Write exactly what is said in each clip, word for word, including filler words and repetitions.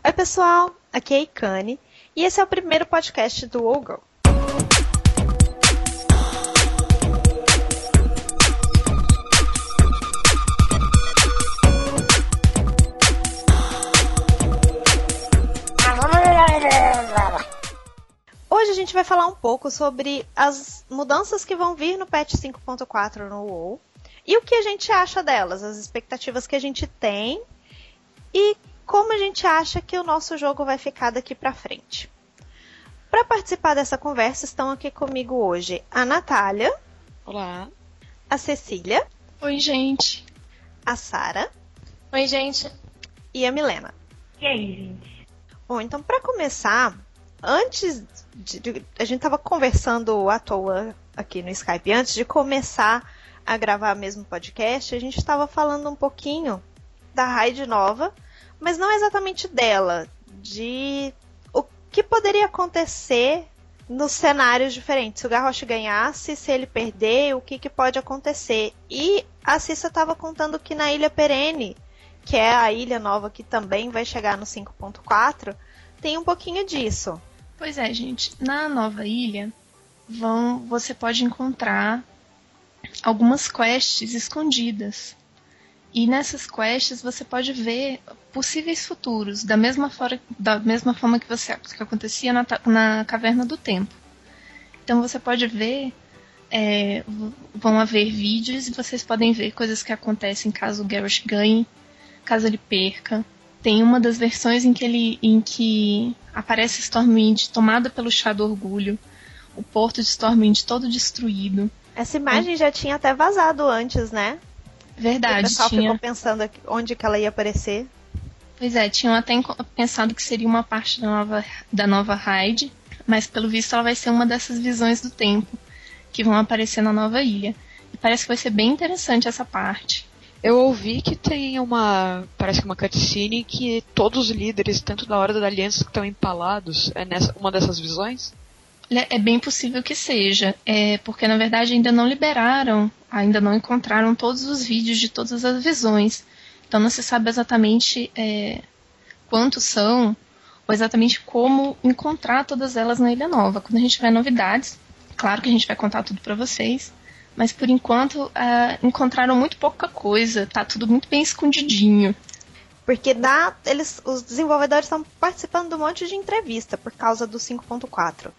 Oi pessoal, aqui é a Ikane e esse é o primeiro podcast do WoW Girl. Hoje a gente vai falar um pouco sobre as mudanças que vão vir no patch cinco ponto quatro no WoW e o que a gente acha delas, as expectativas que a gente tem e como a gente acha que o nosso jogo vai ficar daqui pra frente. Para participar dessa conversa estão aqui comigo hoje a Natália. Olá. A Cecília. Oi, gente. A Sara. Oi, gente. E a Milena. E aí, gente? Bom, então para começar, antes de, de, a gente tava conversando à toa aqui no Skype, antes de começar a gravar mesmo podcast, a gente estava falando um pouquinho da raid nova, mas não exatamente dela, de o que poderia acontecer nos cenários diferentes. Se o Garrosh ganhasse, se ele perder, o que, que pode acontecer. E a Cissa estava contando que na Ilha Perene, que é a ilha nova que também vai chegar no cinco ponto quatro, tem um pouquinho disso. Pois é, gente. Na nova ilha, vão, você pode encontrar algumas quests escondidas. E nessas quests você pode ver possíveis futuros, da mesma, for- da mesma forma que, você, que acontecia na, na Caverna do Tempo. Então você pode ver, é, vão haver vídeos e vocês podem ver coisas que acontecem caso o Garrosh ganhe, caso ele perca. Tem uma das versões em que, ele, em que aparece Stormwind tomada pelo chá do orgulho, o porto de Stormwind todo destruído. Essa imagem é. já tinha até vazado antes, né? Verdade, o pessoal tinha... ficou pensando onde que ela ia aparecer. Pois é, tinham até pensado que seria uma parte da nova, da nova raid, mas pelo visto ela vai ser uma dessas visões do tempo que vão aparecer na nova ilha. E parece que vai ser bem interessante essa parte. Eu ouvi que tem uma, parece que uma cutscene que todos os líderes, tanto da Horda da Aliança que estão empalados, é nessa, uma dessas visões? É bem possível que seja, é, porque na verdade ainda não liberaram, ainda não encontraram todos os vídeos de todas as visões. Então não se sabe exatamente é, quantos são, ou exatamente como encontrar todas elas na Ilha Nova. Quando a gente tiver novidades, claro que a gente vai contar tudo pra vocês, mas por enquanto uh, encontraram muito pouca coisa, tá tudo muito bem escondidinho. Porque dá, eles, os desenvolvedores estão participando de um monte de entrevista por causa do cinco ponto quatro.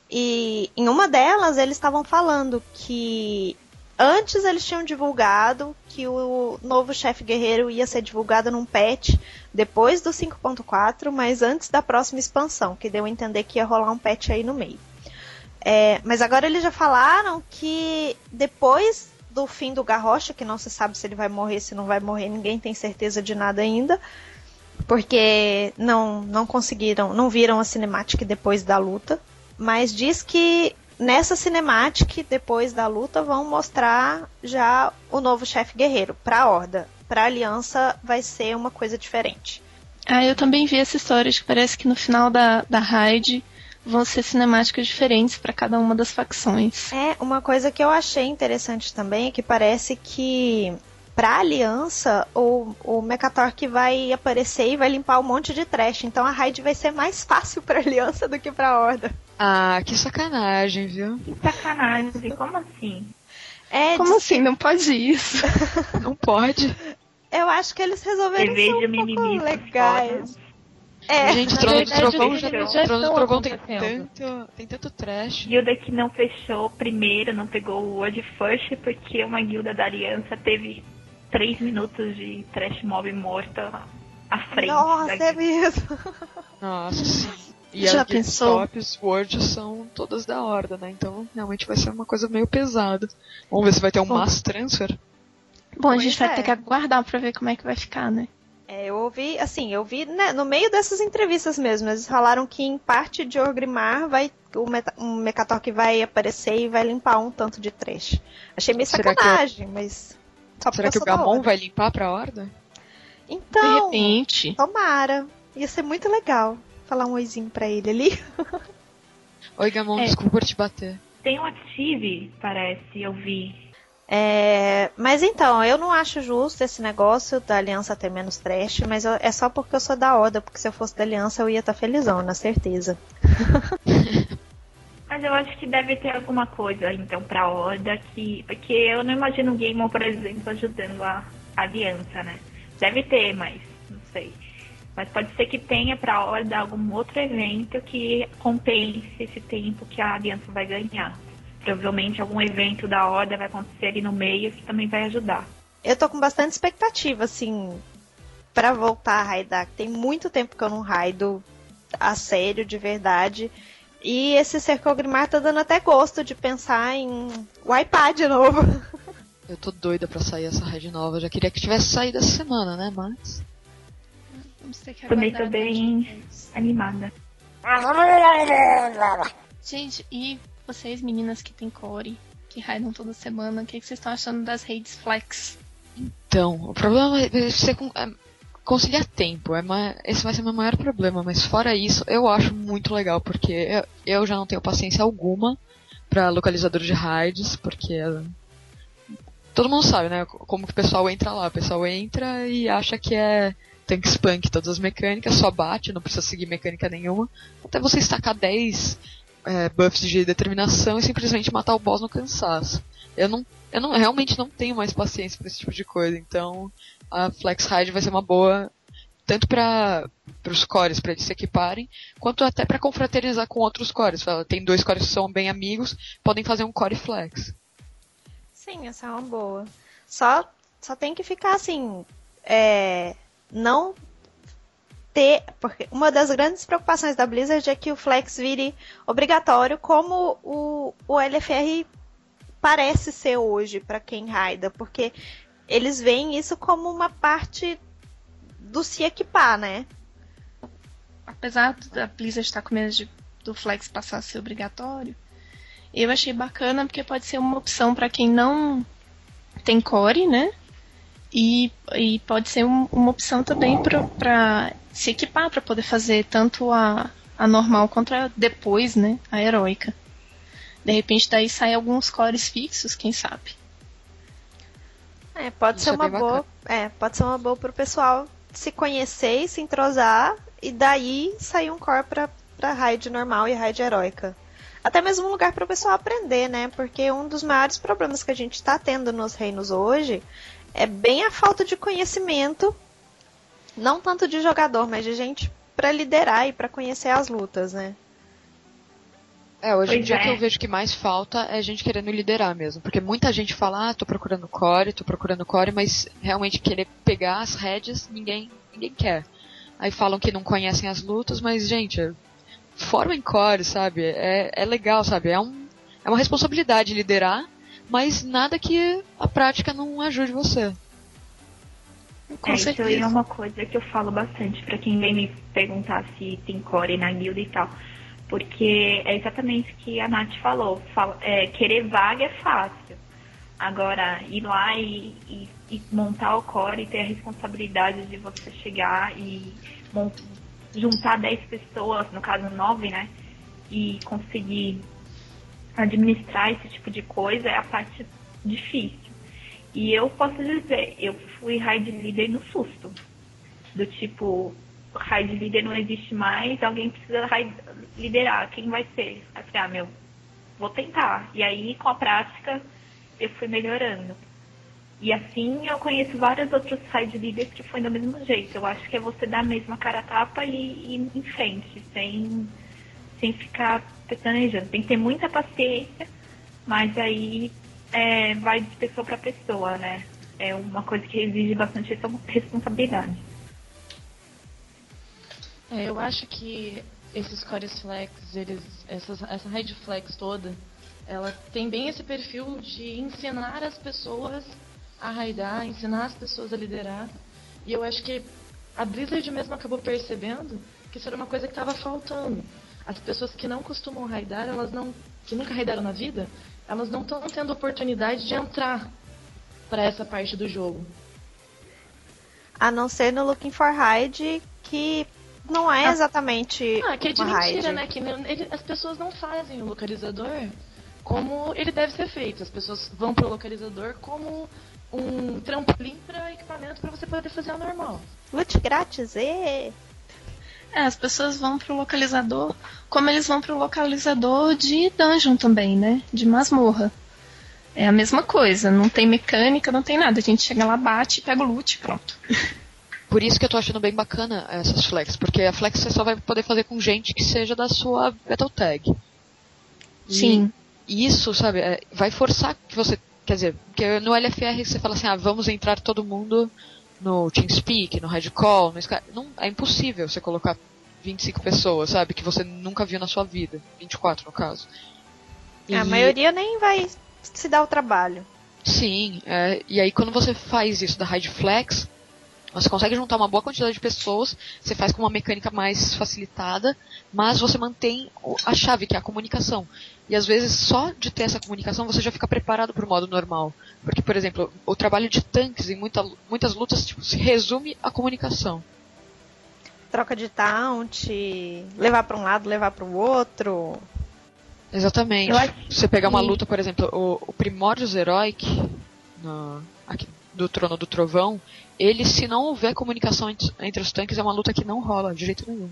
E em uma delas eles estavam falando que antes eles tinham divulgado que o novo chefe guerreiro ia ser divulgado num patch depois do cinco ponto quatro, mas antes da próxima expansão, que deu a entender que ia rolar um patch aí no meio. É, mas agora eles já falaram que depois do fim do Garrosh, que não se sabe se ele vai morrer, se não vai morrer, ninguém tem certeza de nada ainda, porque não, não conseguiram, não viram a cinemática depois da luta. Mas diz que nessa cinematic, depois da luta, vão mostrar já o novo chefe guerreiro para a Horda. Para a Aliança vai ser uma coisa diferente. Ah, eu também vi essa história de que parece que no final da, da raid vão ser cinemáticas diferentes para cada uma das facções. É, uma coisa que eu achei interessante também é que parece que para a Aliança o, o Mekatork vai aparecer e vai limpar um monte de trash. Então a raid vai ser mais fácil para a Aliança do que para a Horda. Ah, que sacanagem, viu? Que sacanagem, como assim? É, como assim? Que... Não pode isso. Não pode. Eu acho que eles resolveram ser um pouco legais. É, gente, Trono do Trovão, já, já Trono do Trovão tem tanto, tem tanto trash. Guilda que não fechou primeiro, não pegou o World First, porque uma guilda da Aliança teve três minutos de trash mob morta à frente. Nossa, é mesmo. Nossa, sim. E já as pensou? tops World são todas da Horda, né? Então realmente vai ser uma coisa meio pesada. Vamos ver se vai ter um Bom. mass transfer. Bom, Pois a gente vai é. ter que aguardar pra ver como é que vai ficar, né? É, eu ouvi, assim, eu vi né, no meio dessas entrevistas mesmo, eles falaram que em parte de Orgrimmar vai, o Meta, um Mekatork vai aparecer e vai limpar um tanto de trash. Achei meio Será sacanagem, que eu... mas só Será que o Gamon vai limpar pra Horda? Então, de repente. Tomara. Ia ser muito legal falar um oizinho pra ele ali. Oi, Gamon, É. desculpa por te bater. Tem um Active, parece, eu vi. É, mas então, eu não acho justo esse negócio da Aliança ter menos trash, mas eu- é só porque eu sou da Horda, porque se eu fosse da Aliança eu ia estar felizão, na certeza. Mas eu acho que deve ter alguma coisa, então, pra Horda que... Porque eu não imagino o Gaemon, por exemplo, ajudando a Aliança, né? Deve ter, mas não sei. Mas pode ser que tenha pra Horda algum outro evento que compense esse tempo que a Aliança vai ganhar. Provavelmente algum evento da Horda vai acontecer ali no meio que também vai ajudar. Eu tô com bastante expectativa, assim, pra voltar a raidar. Tem muito tempo que eu não raido a sério, de verdade. E esse Cercle Grimar tá dando até gosto de pensar em wipear de novo. Eu tô doida pra sair essa raid nova. Já queria que tivesse saído essa semana, né? Mas. Vamos ter que Também aguardar tô bem animada. Gente, e vocês, meninas que tem core, que raidam toda semana, o que, que vocês estão achando das raids flex? Então, o problema é você con- é conciliar tempo. É ma- esse vai ser o meu maior problema. Mas fora isso, eu acho muito legal. Porque eu, eu já não tenho paciência alguma pra localizador de raids. Porque é, todo mundo sabe, né? Como que o pessoal entra lá. O pessoal entra e acha que é tank spunk todas as mecânicas, só bate, não precisa seguir mecânica nenhuma. Até você estacar dez é, buffs de determinação e simplesmente matar o boss no cansaço. Eu não, eu não realmente não tenho mais paciência pra esse tipo de coisa, então a Flex Raid vai ser uma boa tanto para os cores, para eles se equiparem, quanto até para confraternizar com outros cores. Tem dois cores que são bem amigos, podem fazer um core flex. Sim, essa é uma boa. Só, só tem que ficar assim, é, não ter, porque uma das grandes preocupações da Blizzard é que o flex vire obrigatório, como o, o L F R parece ser hoje para quem raida, porque eles veem isso como uma parte do se equipar, né? Apesar da Blizzard estar com medo de, do flex passar a ser obrigatório, eu achei bacana porque pode ser uma opção para quem não tem core, né? E, e pode ser um, uma opção também para se equipar, para poder fazer tanto a, a normal quanto a depois, né? A heróica. De repente daí sai alguns cores fixos, quem sabe? É, pode Isso ser é uma bem boa, é, pode ser uma boa pro pessoal se conhecer e se entrosar e daí sair um core pra, pra raid normal e raid heróica. Até mesmo um lugar para o pessoal aprender, né? Porque um dos maiores problemas que a gente está tendo nos reinos hoje é bem a falta de conhecimento, não tanto de jogador, mas de gente para liderar e para conhecer as lutas, né? É, hoje em Pois dia é. o que eu vejo que mais falta é gente querendo liderar mesmo. Porque muita gente fala, ah, tô procurando core, tô procurando core, mas realmente querer pegar as rédeas, ninguém, ninguém quer. Aí falam que não conhecem as lutas, mas, gente, formem core, sabe? É, é legal, sabe? É, um, é uma responsabilidade liderar, mas nada que a prática não ajude você. Com é, isso aí certeza. é uma coisa que eu falo bastante pra quem vem me perguntar se tem core na guilda e tal. Porque é exatamente o que a Nath falou. Fala, é, querer vaga é fácil. Agora, ir lá e, e, e montar o core e ter a responsabilidade de você chegar e mont, juntar dez pessoas, no caso nove, né? E conseguir administrar esse tipo de coisa é a parte difícil. E eu posso dizer, eu fui raid leader no susto. Do tipo, raid leader não existe mais, alguém precisa raid, liderar, quem vai ser? Aí eu falei, ah, meu, vou tentar. E aí, com a prática, eu fui melhorando. E assim, eu conheço vários outros raid leaders que foi do mesmo jeito. Eu acho que é você dar a mesma cara a tapa e ir em frente, sem, sem ficar pestanejando. Tem que ter muita paciência, mas aí é, vai de pessoa para pessoa, né? É uma coisa que exige bastante responsabilidade. É, eu acho que esses cores flex, eles, essas, essa raid flex toda, ela tem bem esse perfil de ensinar as pessoas a raidar, ensinar as pessoas a liderar. E eu acho que a Blizzard mesmo acabou percebendo que isso era uma coisa que estava faltando. As pessoas que não costumam raidar, elas não, que nunca raidaram na vida, elas não estão tendo oportunidade de entrar para essa parte do jogo. A não ser no Looking for Raid, que não é exatamente Ah, que é de uma mentira, raid. né? Que ele, as pessoas não fazem o localizador como ele deve ser feito. As pessoas vão pro localizador como um trampolim para equipamento para você poder fazer o normal. Loot grátis, e É, as pessoas vão pro localizador como eles vão pro localizador de dungeon também, né? De masmorra. É a mesma coisa, não tem mecânica, não tem nada. A gente chega lá, bate, pega o loot e pronto. Por isso que eu tô achando bem bacana essas flex, porque a flex você só vai poder fazer com gente que seja da sua Battletag. Sim. E isso, sabe, é, vai forçar que você... Quer dizer, porque no L F R você fala assim, ah, vamos entrar todo mundo no TeamSpeak, no Redcall, no Sky... Não, é impossível você colocar vinte e cinco pessoas, sabe, que você nunca viu na sua vida. vinte e quatro, no caso. E... a maioria nem vai se dar o trabalho. Sim, é, e aí quando você faz isso da Raid Flex, você consegue juntar uma boa quantidade de pessoas, você faz com uma mecânica mais facilitada, mas você mantém a chave, que é a comunicação. E às vezes só de ter essa comunicação você já fica preparado para o modo normal. Porque, por exemplo, o trabalho de tanques em muita, muitas lutas tipo, se resume à comunicação. Troca de taunt, levar para um lado, levar para o outro. Exatamente. Você pegar uma luta, por exemplo, o, o Primórdios Heroic, no, aqui, do Trono do Trovão, ele, se não houver comunicação entre, entre os tanques, é uma luta que não rola de jeito nenhum.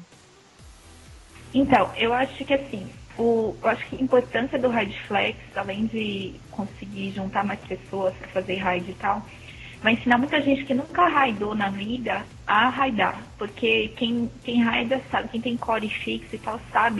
Então, eu acho que assim, o, eu acho que a importância do Raid Flex, além de conseguir juntar mais pessoas para fazer raid e tal, vai ensinar muita gente que nunca raidou na vida a raidar. Porque quem, quem raida sabe, quem tem core fixo e tal, sabe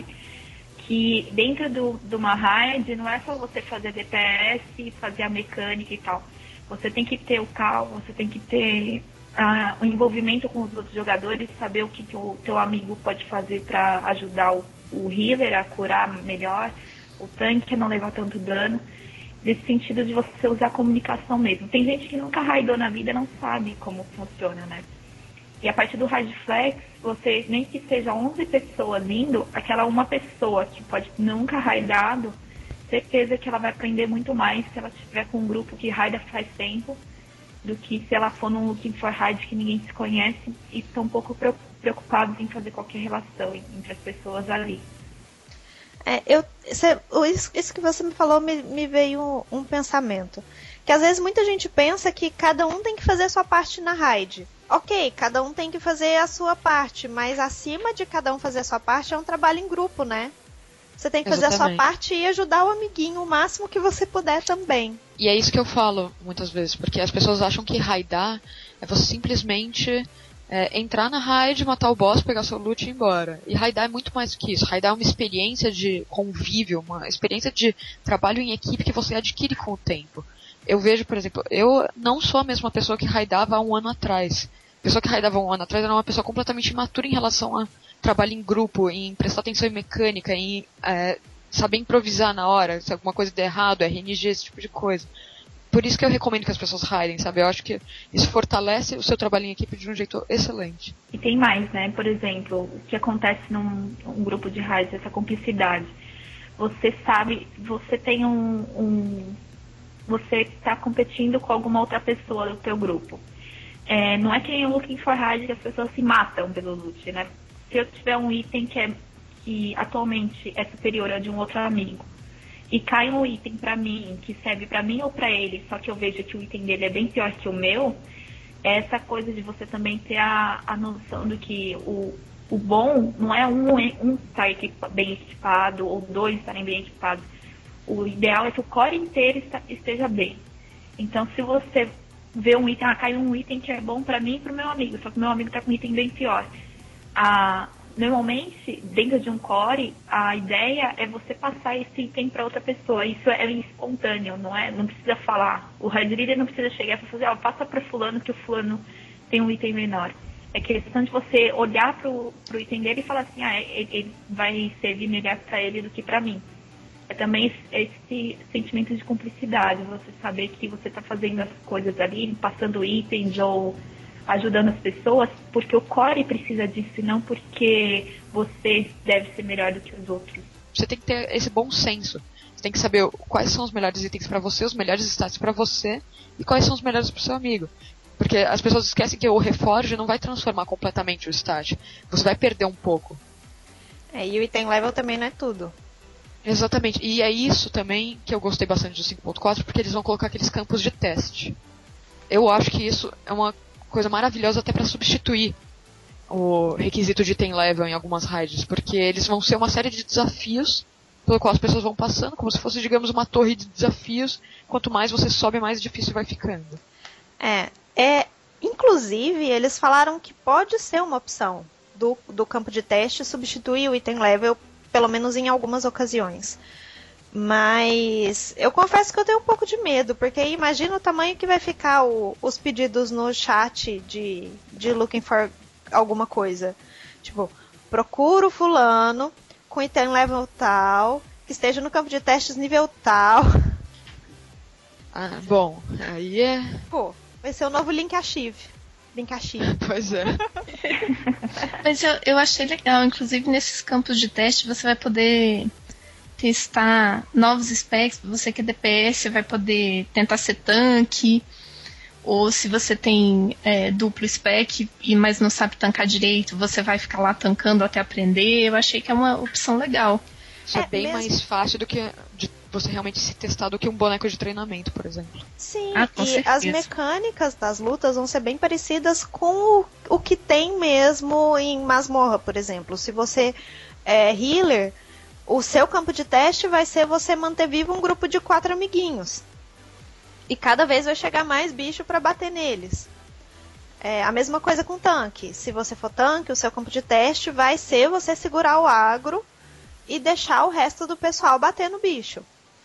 que dentro do, de uma raid não é só você fazer D P S, fazer a mecânica e tal. Você tem que ter o cal, você tem que ter uh, o envolvimento com os outros jogadores, saber o que, que o teu amigo pode fazer para ajudar o, o healer a curar melhor, o tanque a não levar tanto dano. Nesse sentido de você usar a comunicação mesmo. Tem gente que nunca raidou na vida e não sabe como funciona, né? E a partir do Raid Flex, você, nem que seja onze pessoas indo, aquela uma pessoa que pode nunca raidado, certeza que ela vai aprender muito mais se ela estiver com um grupo que raida faz tempo, do que se ela for num Looking for Raid que ninguém se conhece e estão um pouco preocupados em fazer qualquer relação entre as pessoas ali. É, eu, cê, isso, isso que você me falou me, me veio um, um pensamento. Que às vezes muita gente pensa que cada um tem que fazer a sua parte na raid. Ok, cada um tem que fazer a sua parte, mas acima de cada um fazer a sua parte é um trabalho em grupo, né? Você tem que fazer Exatamente. a sua parte e ajudar o amiguinho o máximo que você puder também. E é isso que eu falo muitas vezes, porque as pessoas acham que raidar é você simplesmente é, entrar na raid, matar o boss, pegar seu loot e ir embora. E raidar é muito mais do que isso. Raidar é uma experiência de convívio, uma experiência de trabalho em equipe que você adquire com o tempo. Eu vejo, por exemplo, eu não sou a mesma pessoa que raidava há um ano atrás. A pessoa que raidava há um ano atrás era uma pessoa completamente imatura em relação a trabalho em grupo, em prestar atenção em mecânica, em é, saber improvisar na hora, se alguma coisa der errado, R N G, esse tipo de coisa. Por isso que eu recomendo que as pessoas raidem, sabe? Eu acho que isso fortalece o seu trabalho em equipe de um jeito excelente. E tem mais, né? Por exemplo, o que acontece num um grupo de raids, essa cumplicidade. Você sabe, você tem um... um você está competindo com alguma outra pessoa do teu grupo. É, não é que nem o Looking for Raid que as pessoas se matam pelo loot, né? Se eu tiver um item que, é, que atualmente é superior a de um outro amigo e cai um item pra mim, que serve pra mim ou pra ele, só que eu vejo que o item dele é bem pior que o meu, é essa coisa de você também ter a, a noção do que o, o bom não é um, um estar bem equipado ou dois estarem bem equipados. O ideal é que o core inteiro esteja bem. Então, se você vê um item, ah, caiu um item que é bom pra mim e pro meu amigo, só que o meu amigo tá com um item bem pior. Ah, normalmente, dentro de um core, a ideia é você passar esse item para outra pessoa. Isso é espontâneo, não é? Não precisa falar. O Raid Leader não precisa chegar e fazer, ó, passa para fulano que o fulano tem um item menor. É questão de você olhar pro, pro item dele e falar assim, ah, ele, ele vai servir melhor para ele do que para mim. É também esse, esse sentimento de cumplicidade, você saber que você está fazendo as coisas ali, passando itens ou ajudando as pessoas, porque o core precisa disso, e não porque você deve ser melhor do que os outros. Você tem que ter esse bom senso. Você tem que saber quais são os melhores itens para você, os melhores stats para você e quais são os melhores para o seu amigo. Porque as pessoas esquecem que o Reforge não vai transformar completamente o stat. Você vai perder um pouco. É, e o item level também não é tudo. Exatamente. E é isso também que eu gostei bastante do cinco ponto quatro, porque eles vão colocar aqueles campos de teste. Eu acho que isso é uma coisa maravilhosa até para substituir o requisito de item level em algumas raids, porque eles vão ser uma série de desafios pelo qual as pessoas vão passando, como se fosse, digamos, uma torre de desafios. Quanto mais você sobe, mais difícil vai ficando. É, é inclusive, eles falaram que pode ser uma opção do, do campo de teste substituir o item level, pelo menos em algumas ocasiões. Mas eu confesso que eu tenho um pouco de medo, porque imagina o tamanho que vai ficar o, os pedidos no chat de, de looking for alguma coisa. Tipo, procura o fulano com item level tal, que esteja no campo de testes nível tal. Ah, bom, aí é... Pô, vai ser o novo Link Archive. Link Archive. Pois é. Mas eu, eu achei legal, inclusive nesses campos de teste você vai poder testar novos specs. Você que é D P S vai poder tentar ser tanque, ou se você tem é, duplo spec, e mas não sabe tancar direito, você vai ficar lá tancando até aprender. Eu achei que é uma opção legal. Isso é, É, bem mesmo- mais fácil do que de você realmente se testar do que um boneco de treinamento, por exemplo. Sim, Ah, com e certeza. as mecânicas das lutas vão ser bem parecidas com o, o que tem mesmo em Masmorra, por exemplo. Se você é healer, o seu campo de teste vai ser você manter vivo um grupo de quatro amiguinhos. E cada vez vai chegar mais bicho para bater neles. É a mesma coisa com tanque. Se você for tanque, o seu campo de teste vai ser você segurar o agro e deixar o resto do pessoal bater no bicho.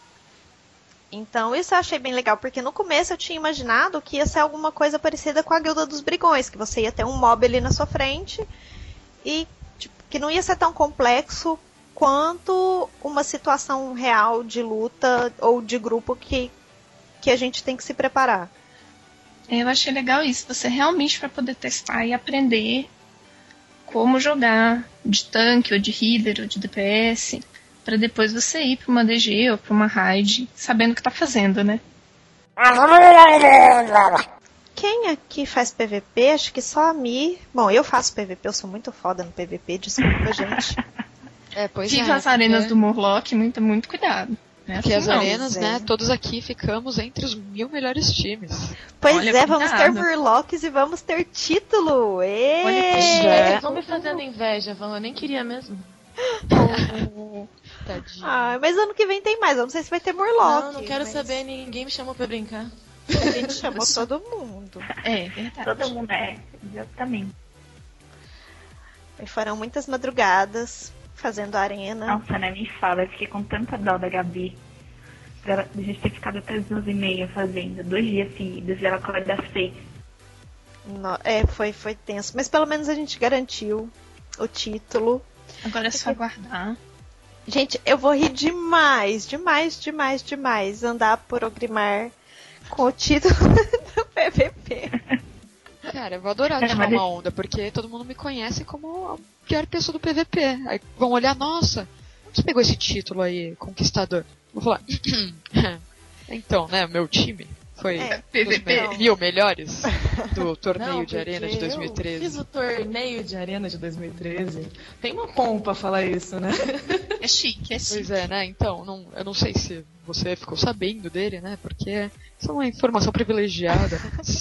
Então isso eu achei bem legal, porque no começo eu tinha imaginado que ia ser alguma coisa parecida com a Guilda dos Brigões, que você ia ter um mob ali na sua frente e tipo, que não ia ser tão complexo quanto uma situação real de luta ou de grupo que, que a gente tem que se preparar. Eu achei legal isso, você realmente vai poder testar e aprender como jogar de tanque, ou de healer, ou de D P S, para depois você ir para uma D G ou para uma raid, sabendo o que tá fazendo, né? Quem aqui faz P V P? Acho que só a Mi. Bom, eu faço P V P, eu sou muito foda no P V P, desculpa, gente. É, pois Viva é. as arenas porque- do Murloc, muito, muito cuidado. Não é Porque assim as não. arenas, é. né, todos aqui ficamos entre os mil melhores times. Pois Olha, é, vamos ter cuidado. Murlocs e vamos ter título! Ê! Olha, É. Vocês vão me fazendo inveja, vão. Eu nem queria mesmo. Tadinho. Ah, mas ano que vem tem mais. Eu não sei se vai ter Murloc. Não, não quero mas saber, ninguém me chamou pra brincar. A gente chamou todo mundo. É, verdade. Todo mundo é, exatamente. E foram muitas madrugadas fazendo arena. Nossa, né, me fala, eu fiquei com tanta dó da Gabi. Ela, a gente ter ficado até as duas e meia fazendo, dois dias seguidos, e ela acorda das seis. No- é, foi, foi tenso. Mas pelo menos a gente garantiu o título. Agora é só aguardar. Gente, eu vou rir demais, demais, demais, demais andar por Ogrimar com o título do P V P. Cara, eu vou adorar É, tirar mas uma onda, porque todo mundo me conhece como a pior pessoa do P V P. Aí vão olhar, nossa, onde você pegou esse título aí, Conquistador? Vou falar, então, né, meu time foi É, dos P V P. me- mil melhores do torneio Não, de arena de porque dois mil e Eu treze. fiz o torneio de arena de dois mil e treze. Tem uma pompa falar isso, né? É chique, é Pois chique. é, né? Então, não, eu não sei se você ficou sabendo dele, né? Porque isso é uma informação privilegiada.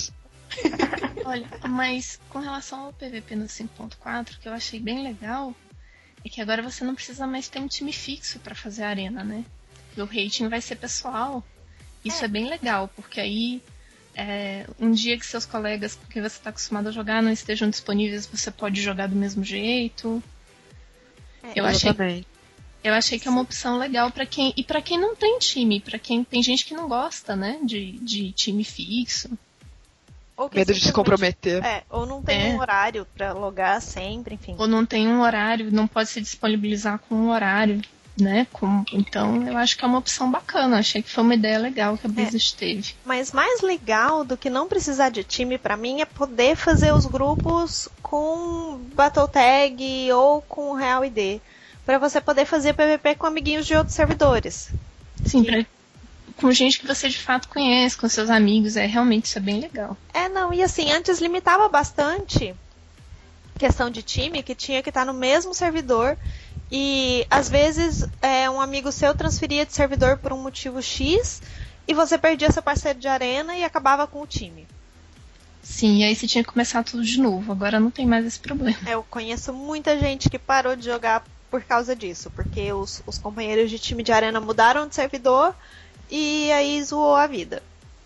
Olha, mas com relação ao P V P no cinco ponto quatro, o que eu achei bem legal é que agora você não precisa mais ter um time fixo pra fazer a arena, né? O rating vai ser pessoal. Isso é, bem legal, porque aí é, um dia que seus colegas com quem você está acostumado a jogar não estejam disponíveis, você pode jogar do mesmo jeito. Eu achei, Exatamente. eu achei que é uma opção legal pra quem. E pra quem não tem time, pra quem tem gente que não gosta, né? De, de time fixo. Ou que Medo de se simplesmente- comprometer. É, ou não tem É. um horário pra logar sempre, enfim. Ou não tem um horário, não pode se disponibilizar com um horário, né? Com, então eu acho que é uma opção bacana. Achei que foi uma ideia legal que a Blizzard teve. Mas mais legal do que não precisar de time pra mim é poder fazer os grupos com Battle Tag ou com Real I D. Pra você poder fazer P V P com amiguinhos de outros servidores. Sim, pra, com gente que você de fato conhece, com seus amigos, é realmente isso é bem legal. É, não, e assim, antes limitava bastante questão de time, que tinha que estar no mesmo servidor E às vezes é, um amigo seu transferia de servidor por um motivo X e você perdia seu parceiro de arena e acabava com o time. Sim, e aí você tinha que começar tudo de novo. Agora não tem mais esse problema. Eu conheço muita gente que parou de jogar por causa disso, porque os, os companheiros de time de arena mudaram de servidor e aí zoou a vida.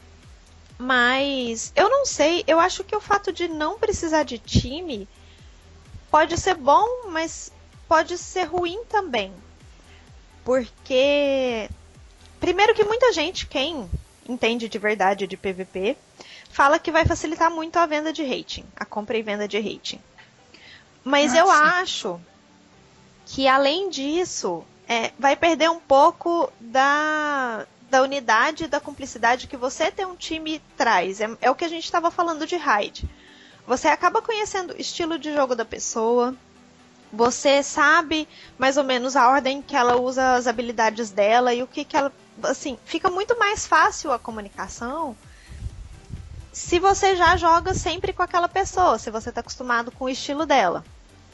Mas eu não sei, eu acho que o fato de não precisar de time pode ser bom, mas pode ser ruim também. Porque, primeiro que muita gente, quem entende de verdade de P V P, fala que vai facilitar muito a venda de rating, a compra e venda de rating. Mas ah, eu sim. acho que, além disso, é, vai perder um pouco da, da unidade, da cumplicidade que você ter um time traz. É, é o que a gente estava falando de raid. Você acaba conhecendo o estilo de jogo da pessoa, você sabe mais ou menos a ordem que ela usa as habilidades dela e o que, que ela... Assim, fica muito mais fácil a comunicação se você já joga sempre com aquela pessoa, se você está acostumado com o estilo dela.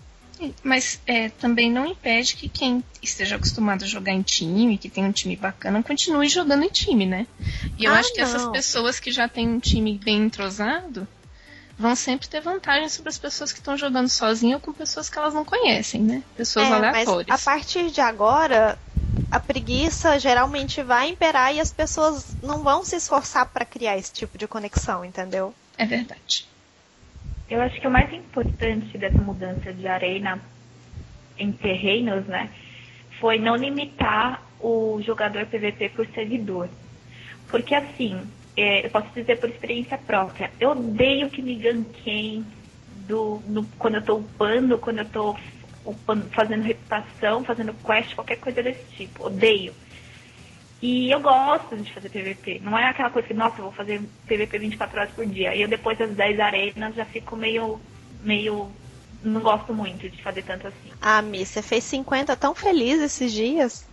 Mas é, também não impede que quem esteja acostumado a jogar em time, que tem um time bacana, continue jogando em time, né? E eu ah, acho que não. essas pessoas que já têm um time bem entrosado vão sempre ter vantagem sobre as pessoas que estão jogando sozinhas ou com pessoas que elas não conhecem, né? Pessoas é, aleatórias. Mas a partir de agora, a preguiça geralmente vai imperar e as pessoas não vão se esforçar para criar esse tipo de conexão, entendeu? É verdade. Eu acho que o mais importante dessa mudança de arena entre reinos, né, foi não limitar o jogador P V P por servidor. Porque assim, é, eu posso dizer por experiência própria, eu odeio que me ganqueiem do, no, quando eu tô upando, quando eu tô upando, fazendo reputação, fazendo quest, qualquer coisa desse tipo. Odeio. E eu gosto de fazer P V P. Não é aquela coisa que, nossa, eu vou fazer P V P vinte e quatro horas por dia. E eu depois das dez arenas já fico meio, meio... Não gosto muito de fazer tanto assim. Ah, Mi, você fez cinquenta tão feliz esses dias?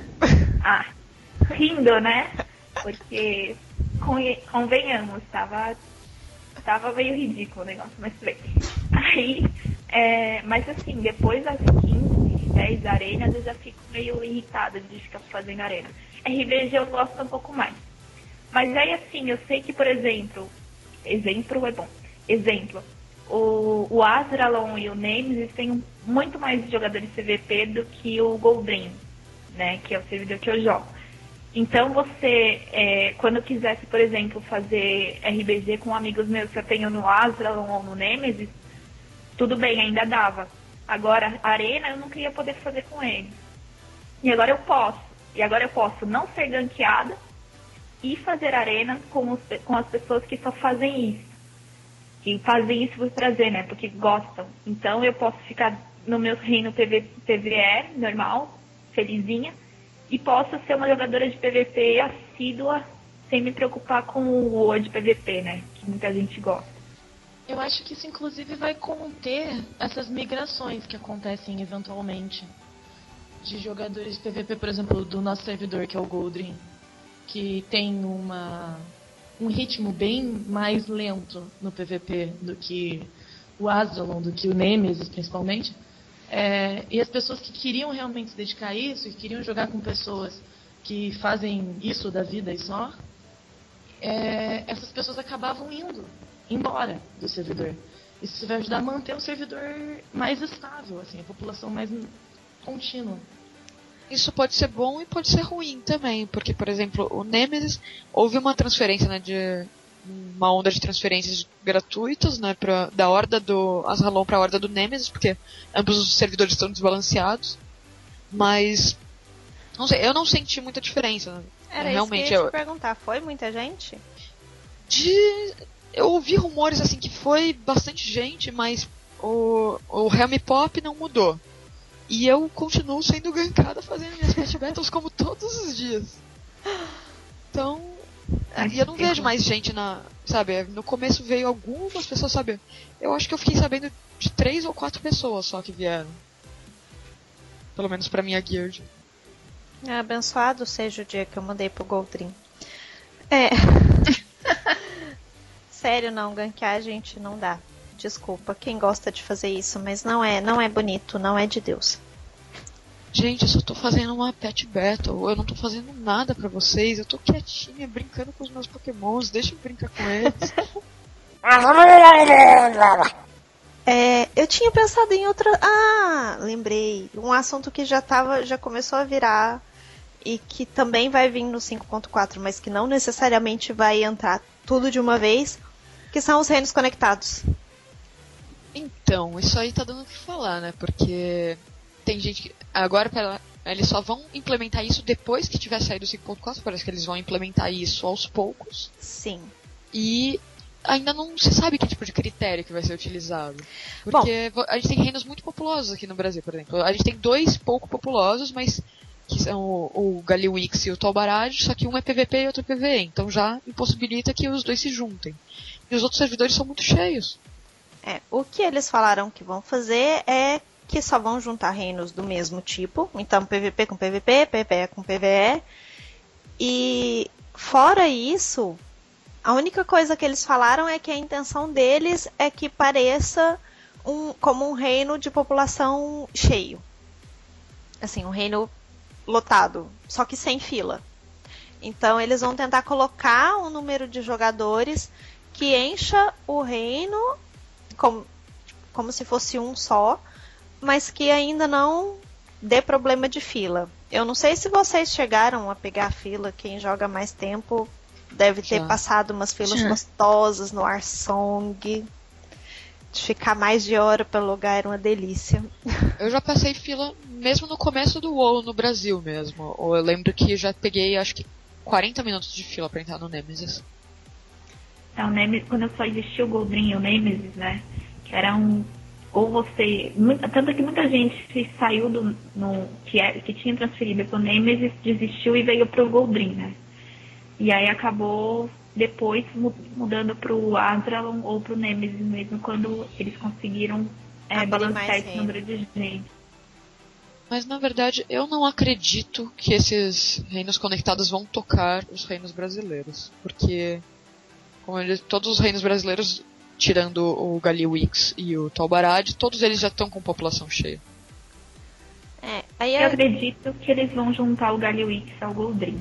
Ah, rindo, né? Porque, convenhamos, tava, tava meio ridículo o negócio, mas tudo bem. Aí, é, mas assim, depois das quinze, dez arenas, eu já fico meio irritada de ficar fazendo arena. R B G eu gosto um pouco mais. Mas aí assim, eu sei que, por exemplo, exemplo é bom. Exemplo, o, o Azralon e o Nemesis têm um, muito mais jogadores C V P do que o Goldrim, né? Que é o servidor que eu jogo. Então você, é, quando quisesse, por exemplo, fazer R B G com amigos meus que eu tenho no Azralon ou no Nemesis, tudo bem, ainda dava. Agora, arena eu não queria poder fazer com ele. E agora eu posso. E agora eu posso não ser gankeada e fazer arena com, os, com as pessoas que só fazem isso. Que fazem isso por prazer, né? Porque gostam. Então eu posso ficar no meu reino P V E normal, felizinha, e posso ser uma jogadora de P V P assídua sem me preocupar com o World P V P, né? Que muita gente gosta. Eu acho que isso inclusive vai conter essas migrações que acontecem eventualmente. De jogadores de P V P, por exemplo, do nosso servidor, que é o Goldrim, que tem uma, um ritmo bem mais lento no P V P do que o Azralon, do que o Nemesis, principalmente. É, e as pessoas que queriam realmente se dedicar a isso, e queriam jogar com pessoas que fazem isso da vida e só, é, essas pessoas acabavam indo embora do servidor. Isso vai ajudar a manter o servidor mais estável, assim, a população mais contínua. Isso pode ser bom e pode ser ruim também, porque, por exemplo, o Nemesis, houve uma transferência, né, de uma onda de transferências gratuitas, né, pra, da horda do Azralon para a horda do Nemesis, porque ambos os servidores estão desbalanceados, mas não sei, eu não senti muita diferença. Era realmente isso que eu ia eu te perguntar, foi muita gente? De eu ouvi rumores assim que foi bastante gente, mas o o Helm Pop não mudou. E eu continuo sendo gankada fazendo minhas pet battles como todos os dias. Então, e eu não vejo mais gente na... Sabe, no começo veio algumas pessoas, sabe? Eu acho que eu fiquei sabendo de três ou quatro pessoas só que vieram. Pelo menos pra minha guild. É, abençoado seja o dia que eu mandei pro Goldrim. É. Sério, não, gankear a gente não dá. Desculpa, quem gosta de fazer isso, mas não é, não é bonito, não é de Deus. gente, eu só tô fazendo uma pet battle, eu não tô fazendo nada pra vocês, eu tô quietinha, brincando com os meus pokémons, deixa eu brincar com eles. É, eu tinha pensado em outra... Ah, lembrei. Um assunto que já, tava, já começou a virar e que também vai vir no cinco ponto quatro, mas que não necessariamente vai entrar tudo de uma vez, que são os reinos conectados. Então, isso aí tá dando o que falar, né? Porque tem gente que... Agora, pela... eles só vão implementar isso depois que tiver saído o cinco ponto quatro, parece que eles vão implementar isso aos poucos. Sim. E... ainda não se sabe que tipo de critério que vai ser utilizado. Porque Bom, a gente tem reinos muito populosos aqui no Brasil, por exemplo. A gente tem dois pouco populosos, mas que são o, o Galliwix e o Talbarad, só que um é P V P e outro é P V E. Então já impossibilita que os dois se juntem. E os outros servidores são muito cheios. É, o que eles falaram que vão fazer é que só vão juntar reinos do mesmo tipo. Então P V P com P V P, P V E com P V E. E fora isso... A única coisa que eles falaram é que a intenção deles é que pareça um, como um reino de população cheio. Assim, um reino lotado, só que sem fila. Então eles vão tentar colocar um número de jogadores que encha o reino como, como se fosse um só, mas que ainda não dê problema de fila. Eu não sei se vocês chegaram a pegar a fila, quem joga mais tempo... Deve ter Já. passado umas filas Já. gostosas no Arsong. De ficar mais de hora pelo lugar era uma delícia. Eu já passei fila mesmo no começo do WoW no Brasil mesmo. Eu lembro que já peguei acho que quarenta minutos de fila pra entrar no Nemesis. É, o Nemesis, quando só existia o Goldrin e o Nemesis, né? Que era um... Ou você... Muita, tanto que muita gente saiu do... No, que, é, que tinha transferido pro Nemesis, desistiu e veio pro Goldrin, né? E aí acabou depois mudando pro Azralon ou pro Nemesis mesmo, quando eles conseguiram é, balancear esse número de gente. Mas na verdade eu não acredito que esses reinos conectados vão tocar os reinos brasileiros. Porque como eles, todos os reinos brasileiros, tirando o Galliwix e o Talbarad, todos eles já estão com população cheia. É, aí eu... eu acredito que eles vão juntar o Galliwix ao Goldrin.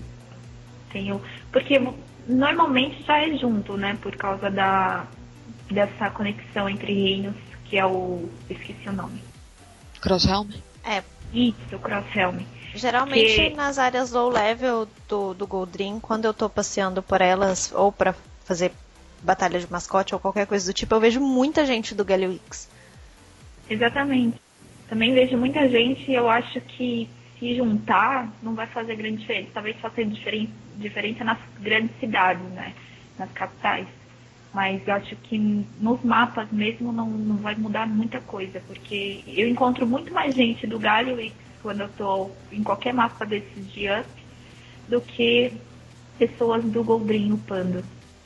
Porque normalmente já é junto, né? Por causa da, dessa conexão entre reinos, que é o... esqueci o nome. Crosshelm? É. Isso, Crosshelm. Geralmente que... nas áreas low level do, do Goldrin, quando eu tô passeando por elas, ou pra fazer batalha de mascote ou qualquer coisa do tipo, eu vejo muita gente do Galliwix. Exatamente. Também vejo muita gente e eu acho que se juntar, não vai fazer grande diferença. Talvez faça diferen- diferença nas grandes cidades, né? Nas capitais. Mas eu acho que nos mapas mesmo não, não vai mudar muita coisa. Porque eu encontro muito mais gente do Galliwix quando eu tô em qualquer mapa desses de up do que pessoas do Goldrin upando.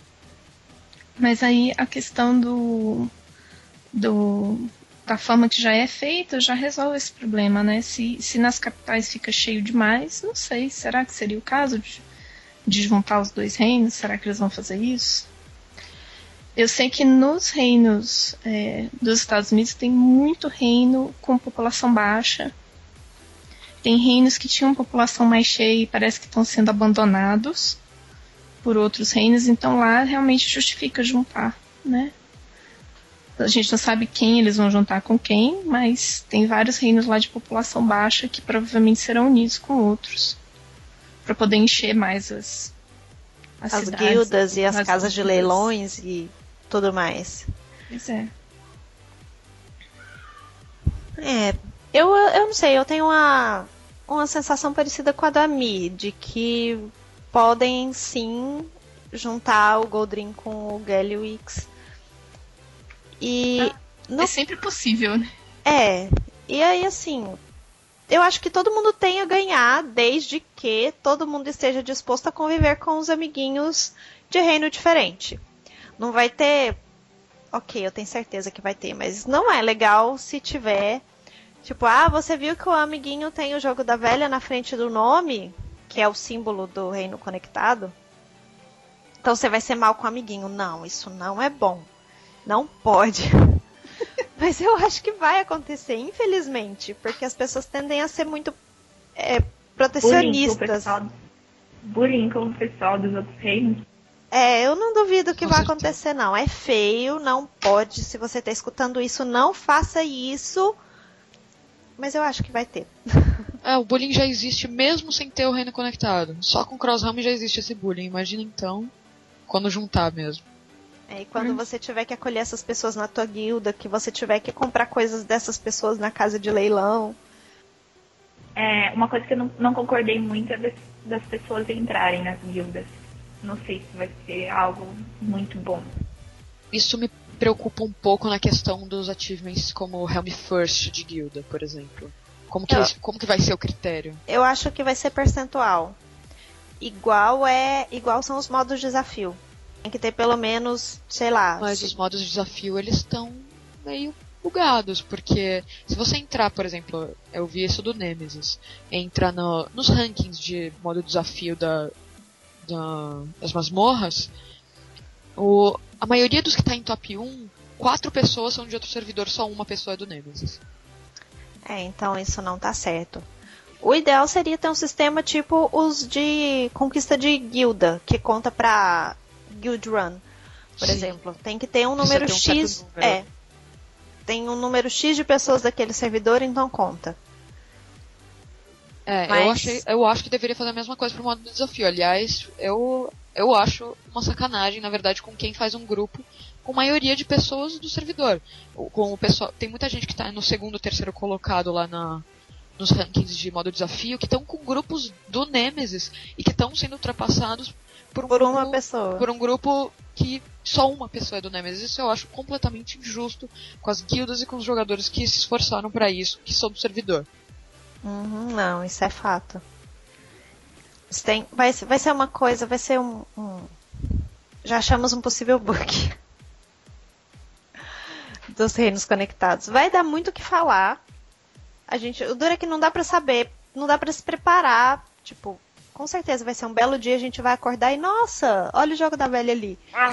Mas aí a questão do... do da forma que já é feita, já resolve esse problema, né? Se, se nas capitais fica cheio demais, não sei, será que seria o caso de, de juntar os dois reinos? Será que eles vão fazer isso? Eu sei que nos reinos é, dos Estados Unidos tem muito reino com população baixa. Tem reinos que tinham população mais cheia e parece que estão sendo abandonados por outros reinos, então lá realmente justifica juntar, né? A gente não sabe quem eles vão juntar com quem, mas tem vários reinos lá de população baixa que provavelmente serão unidos com outros para poder encher mais as as, as cidades, guildas e as, as casas guildas. De leilões e tudo mais. Pois é. É, eu, eu não sei, eu tenho uma, uma sensação parecida com a da Mi, de que podem sim juntar o Goldrin com o Galliwix. E ah, no... É sempre possível, né? É, e aí assim, eu acho que todo mundo tem a ganhar, desde que todo mundo esteja disposto a conviver com os amiguinhos de reino diferente. Não vai ter... Ok, eu tenho certeza que vai ter, mas não é legal se tiver... Tipo, ah, você viu que o amiguinho tem o jogo da velha na frente do nome, que é o símbolo do reino conectado? Então você vai ser mal com o amiguinho. Não, isso não é bom. Não pode. Mas eu acho que vai acontecer, infelizmente, porque as pessoas tendem a ser muito é, Bullying com o protecionistas. pessoal, bullying com o pessoal dos outros reinos. É, eu não duvido que Com vai certeza. acontecer, não. É feio, não pode. Se você tá escutando isso, não faça isso. Mas eu acho que vai ter. É, o bullying já existe mesmo sem ter o reino conectado. Só com Crossrealm já existe esse bullying. Imagina então, quando juntar mesmo. É, e quando você tiver que acolher essas pessoas na tua guilda, que você tiver que comprar coisas dessas pessoas na casa de leilão. É, uma coisa que eu não, não concordei muito é das, das pessoas entrarem nas guildas. Não sei se vai ser algo muito bom. Isso me preocupa um pouco na questão dos achievements como Helm First de guilda, por exemplo. Como que, Eu- como que vai ser o critério? Eu acho que vai ser percentual. Igual é, igual são os modos de desafio. Tem que ter pelo menos, sei lá. Mas se- os modos de desafio, eles estão meio bugados, porque se você entrar, por exemplo, eu vi isso do Nemesis, entra no, nos rankings de modo desafio da, da- das masmorras, o, a maioria dos que tá em top um, quatro pessoas são de outro servidor, só uma pessoa é do Nemesis. É, então isso não tá certo. O ideal seria ter um sistema tipo os de conquista de guilda, que conta pra Guild Run, por Sim. exemplo. Tem que ter um Precisa número ter um certo X. número. É. Tem um número X de pessoas daquele servidor, então conta. É, Mas- eu, achei, eu acho que deveria fazer a mesma coisa pro modo de desafio. Aliás, eu, eu acho uma sacanagem, na verdade, com quem faz um grupo com maioria de pessoas do servidor. O- Com o pessoal, tem muita gente que tá no segundo, terceiro colocado lá na, nos rankings de modo desafio, que estão com grupos do Nemesis e que estão sendo ultrapassados por um, Por grupo, uma pessoa. por um grupo que só uma pessoa é do Nemesis. Isso eu acho completamente injusto com as guildas e com os jogadores que se esforçaram pra isso, que são do servidor. Uhum, não, isso é fato. Isso tem, vai, ser- vai ser uma coisa, vai ser um, um- já achamos um possível bug dos reinos conectados. Vai dar muito o que falar. A gente, o duro é que não dá pra saber, não dá pra se preparar. Tipo, com certeza vai ser um belo dia, a gente vai acordar e nossa, olha o jogo da velha ali.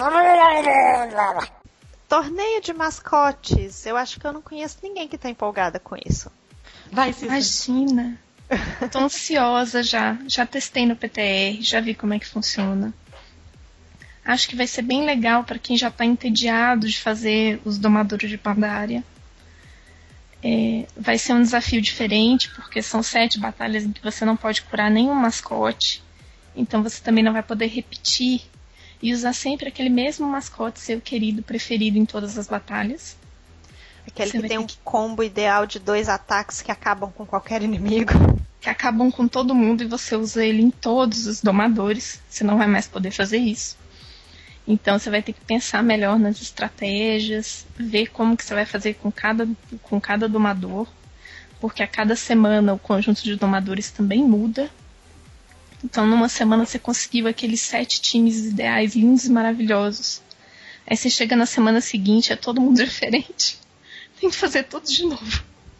Torneio de mascotes. Eu acho que eu não conheço ninguém que tá empolgada com isso. Vai, Cícero. Imagina. Tô ansiosa já. Já testei no P T R, já vi como é que funciona. Acho que vai ser bem legal para quem já tá entediado de fazer os domadores de Pandaria. É, vai ser um desafio diferente, porque são sete batalhas em que você não pode curar nenhum mascote. Então você também não vai poder repetir e usar sempre aquele mesmo mascote, seu querido, preferido em todas as batalhas. Aquele Você que vai tem ter um que- combo ideal de dois ataques que acabam com qualquer inimigo. Que acabam com todo mundo e você usa ele em todos os domadores. Você não vai mais poder fazer isso. Então você vai ter que pensar melhor nas estratégias, ver como que você vai fazer com cada, com cada domador, porque a cada semana o conjunto de domadores também muda. Então numa semana você conseguiu aqueles sete times ideais, lindos e maravilhosos. Aí você chega na semana seguinte, é todo mundo diferente. Tem que fazer tudo de novo.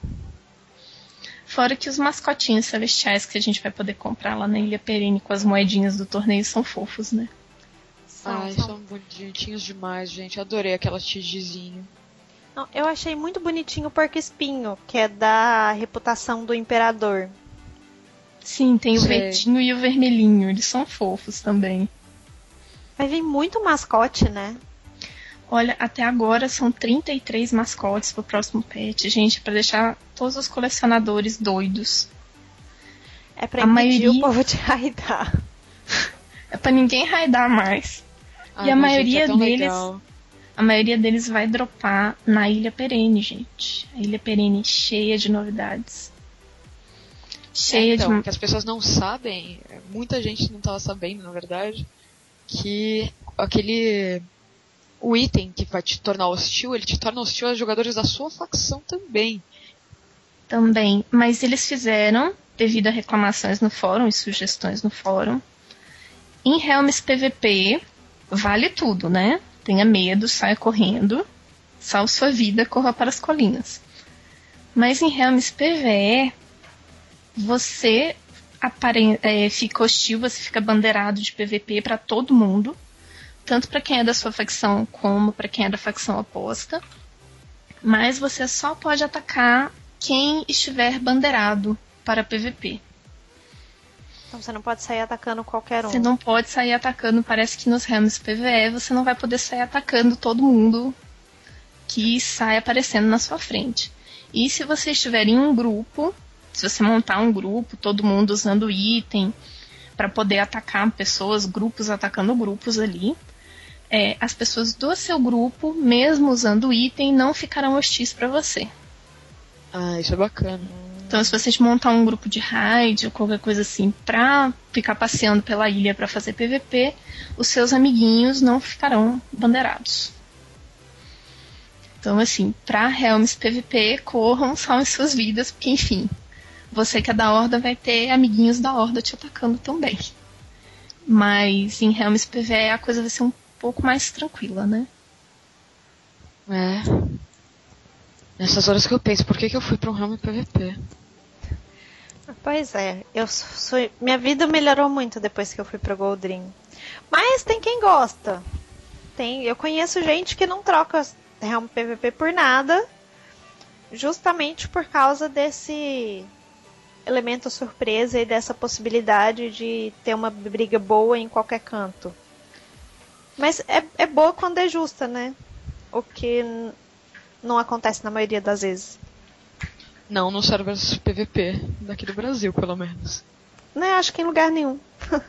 Fora que os mascotinhos celestiais que a gente vai poder comprar lá na Ilha Perene com as moedinhas do torneio são fofos, né? São, Ai, são- são bonitinhos demais, gente. Adorei aquela tigizinho. Não, eu achei muito bonitinho o porco espinho, que é da reputação do imperador. Sim, tem o Sei. verdinho e o vermelhinho. Eles são fofos também. Vai vir muito mascote, né? Olha, até agora são trinta e três mascotes pro próximo patch, gente, pra deixar todos os colecionadores doidos. É pra A impedir maioria- o povo de raidar. É pra ninguém raidar mais. Ai, E a mas, maioria gente, é tão deles- legal. A maioria deles vai dropar na Ilha Perene, gente. A Ilha Perene cheia de novidades. Cheia É, então, de... o que as pessoas não sabem, muita gente não estava sabendo, na verdade, que aquele o item que vai te tornar hostil, ele te torna hostil aos jogadores da sua facção também. Também, mas eles fizeram, devido a reclamações no fórum e sugestões no fórum, em Helms P V P, vale tudo, né? Tenha medo, saia correndo, salve sua vida, corra para as colinas. Mas em Helms P V E, você apare- é, fica hostil, você fica bandeirado de P V P para todo mundo, tanto para quem é da sua facção como para quem é da facção oposta. Mas você só pode atacar quem estiver bandeirado para P V P. Então você não pode sair atacando qualquer um. Você não pode sair atacando, parece que nos Realms P V E você não vai poder sair atacando todo mundo que sai aparecendo na sua frente. E se você estiver em um grupo, se você montar um grupo, todo mundo usando item para poder atacar pessoas, grupos atacando grupos ali, é, as pessoas do seu grupo, mesmo usando item, não ficarão hostis para você. Ah, isso é bacana. Então, se você montar um grupo de raid ou qualquer coisa assim pra ficar passeando pela ilha pra fazer P V P, os seus amiguinhos não ficarão bandeirados. Então, assim, pra Realms P V P, corram, salvem suas vidas, porque, enfim, você que é da Horda vai ter amiguinhos da Horda te atacando também. Mas em Realms P V E a coisa vai ser um pouco mais tranquila, né? É. Nessas horas que eu penso, por que, que eu fui pra um Realm P V P? Pois é, eu sou, minha vida melhorou muito depois que eu fui pro Goldrim. Mas tem quem gosta. Tem, eu conheço gente que não troca Realm P V P por nada, justamente por causa desse elemento surpresa e dessa possibilidade de ter uma briga boa em qualquer canto. Mas é, é boa quando é justa, né? O que n- não acontece na maioria das vezes. Não nos servers P V P daqui do Brasil, pelo menos. Não, acho que em lugar nenhum.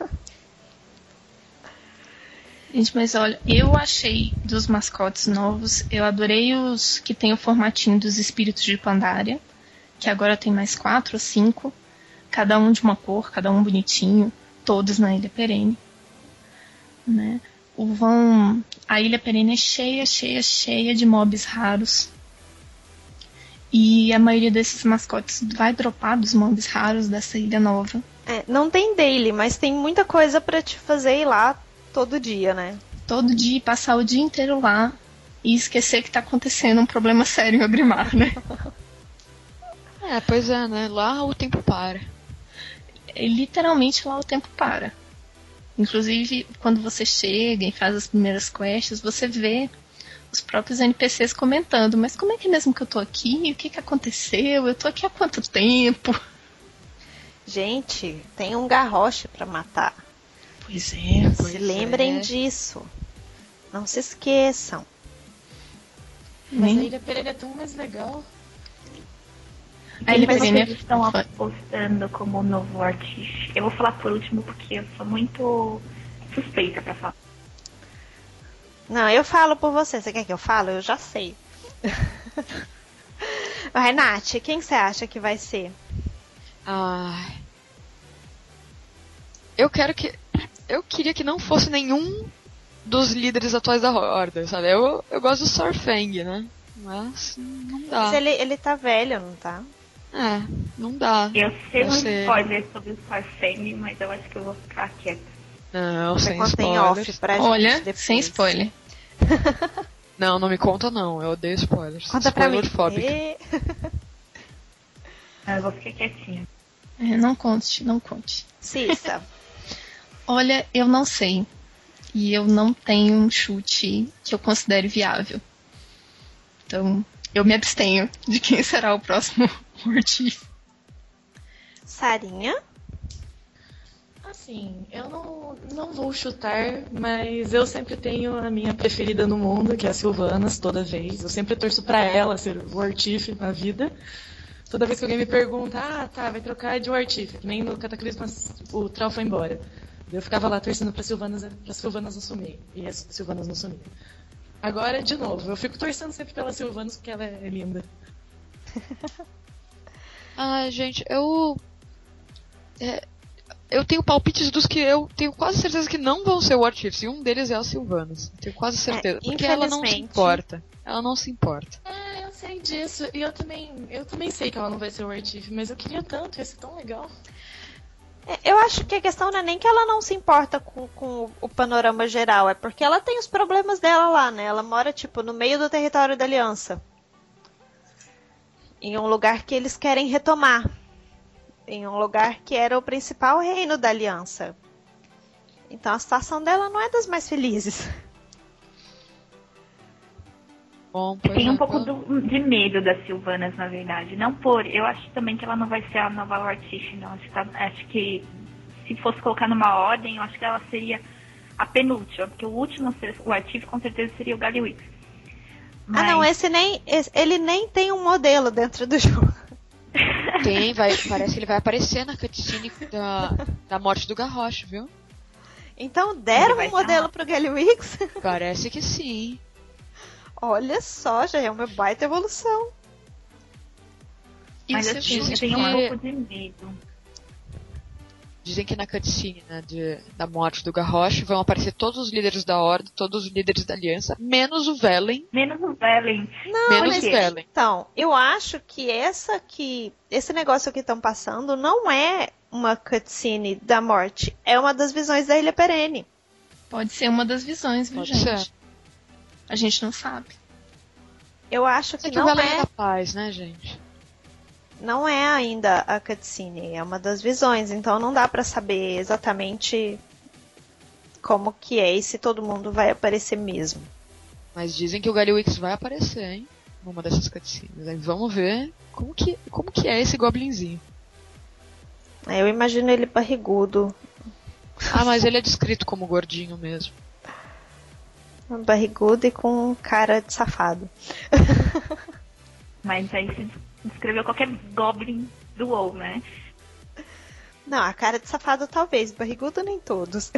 Gente, mas olha, eu achei dos mascotes novos, eu adorei os que tem o formatinho dos espíritos de Pandaria, que agora tem mais quatro ou cinco, cada um de uma cor, cada um bonitinho, todos na Ilha Perene. Né? O vão, a Ilha Perene é cheia, cheia, cheia de mobs raros. E a maioria desses mascotes vai dropar dos mobs raros dessa ilha nova. É, não tem daily, mas tem muita coisa pra te fazer ir lá todo dia, né? Todo dia, passar o dia inteiro lá e esquecer que tá acontecendo um problema sério em Ogrimmar, né? É, pois é, né? Lá o tempo para. É, literalmente lá o tempo para. Inclusive, quando você chega e faz as primeiras quests, você vê os próprios N P Cs comentando, mas como é que é mesmo que eu tô aqui? O que que aconteceu? Eu tô aqui há quanto tempo? Gente, tem um garroche pra matar. Pois é, Se lembrem é. disso. Não se esqueçam. Mas nem a Ilha Pereira é tão mais legal. a Ilha Mas Perene vocês estão apostando como novo artista. Eu vou falar por último porque eu sou muito suspeita pra falar. Não, eu falo por você. Você quer que eu fale? Eu já sei. Renate, quem você acha que vai ser? Ai. Eu quero que. Eu queria que não fosse nenhum dos líderes atuais da Horda, sabe? Eu, eu gosto do Saurfang, né? Mas não dá. Mas ele, ele tá velho, não tá? É, não dá. Eu sei um Você- spoiler sobre o Farfang, mas eu acho que eu vou ficar quieta. Não, Você sem conta em off spoilers. pra gente Olha, depois. sem spoiler. Não, não me conta não. Eu odeio spoilers. Conta pra mim. Spoiler fóbica. E- Ah, eu vou ficar quietinha. É, não conte, não conte. Cissa. Olha, eu não sei. E eu não tenho um chute que eu considere viável. Então, eu me abstenho de quem será o próximo Mortífero. Sarinha. Assim, eu não, não vou chutar, mas eu sempre tenho a minha preferida no mundo, que é a Sylvanas, toda vez. Eu sempre torço pra ela ser o Wartiff na vida. Toda vez que alguém me pergunta, ah, tá, vai trocar de Wartiff, que nem no Cataclisma o Trau foi embora. Eu ficava lá torcendo pra Sylvanas, pra Sylvanas não sumir. E as Sylvanas não sumiram. Agora, de novo, eu fico torcendo sempre pela Sylvanas porque ela é linda. Ai, gente, eu. É, eu tenho palpites dos que eu tenho quase certeza que não vão ser o Warchiefs. E um deles é a Sylvanas. Tenho quase certeza. porque ela não se infelizmente. importa. Ela não se importa. É, eu sei disso. E eu também, eu também sei que ela não vai ser o Wartiff, mas eu queria tanto, ia ser tão legal. É, eu acho que a questão não é nem que ela não se importa com, com o panorama geral, é porque ela tem os problemas dela lá, né? Ela mora, tipo, no meio do território da Aliança. Em um lugar que eles querem retomar. Em um lugar que era o principal reino da Aliança. Então a situação dela não é das mais felizes. Bom, pois Tem um é, pouco então- do- de medo das Sylvanas, na verdade. Não por. Eu acho também que ela não vai ser a nova Wartish, não. Acho que, tá- acho que se fosse colocar numa ordem, eu acho que ela seria a penúltima, porque o último, o ativo com certeza seria o Gallywix. Mas... Ah, não, esse nem, esse, ele nem tem um modelo dentro do jogo. Tem, vai, parece que ele vai aparecer na cutscene da, da morte do Garrosh, viu? Então deram um modelo pro Gallywix? Parece que sim. Olha só, já é uma baita evolução. Mas Isso assim, é eu tenho um pouco de medo. Dizem que na cutscene, né, de, da morte do Garrosh vão aparecer todos os líderes da Horda, todos os líderes da Aliança, menos o Velen. Menos o Velen. Não, menos mas, o Velen. Então, eu acho que essa que esse negócio que estão passando não é uma cutscene da morte, é uma das visões da Ilha Perene. Pode ser uma das visões, viu, Pode gente? ser. A gente não sabe. Eu acho que, É que não o Velen é... é da paz, né, gente? Não é ainda a cutscene, é uma das visões, então não dá pra saber exatamente como que é e se todo mundo vai aparecer mesmo. Mas dizem que o Gallywix vai aparecer, hein? Numa dessas cutscenes. Aí vamos ver como que, como que é esse goblinzinho. Eu imagino ele barrigudo. Ah, mas ele é descrito como gordinho mesmo. Barrigudo e com cara de safado. Mas aí se descreveu qualquer Goblin do WoW, né? Não, a cara de safado talvez, barrigudo nem todos.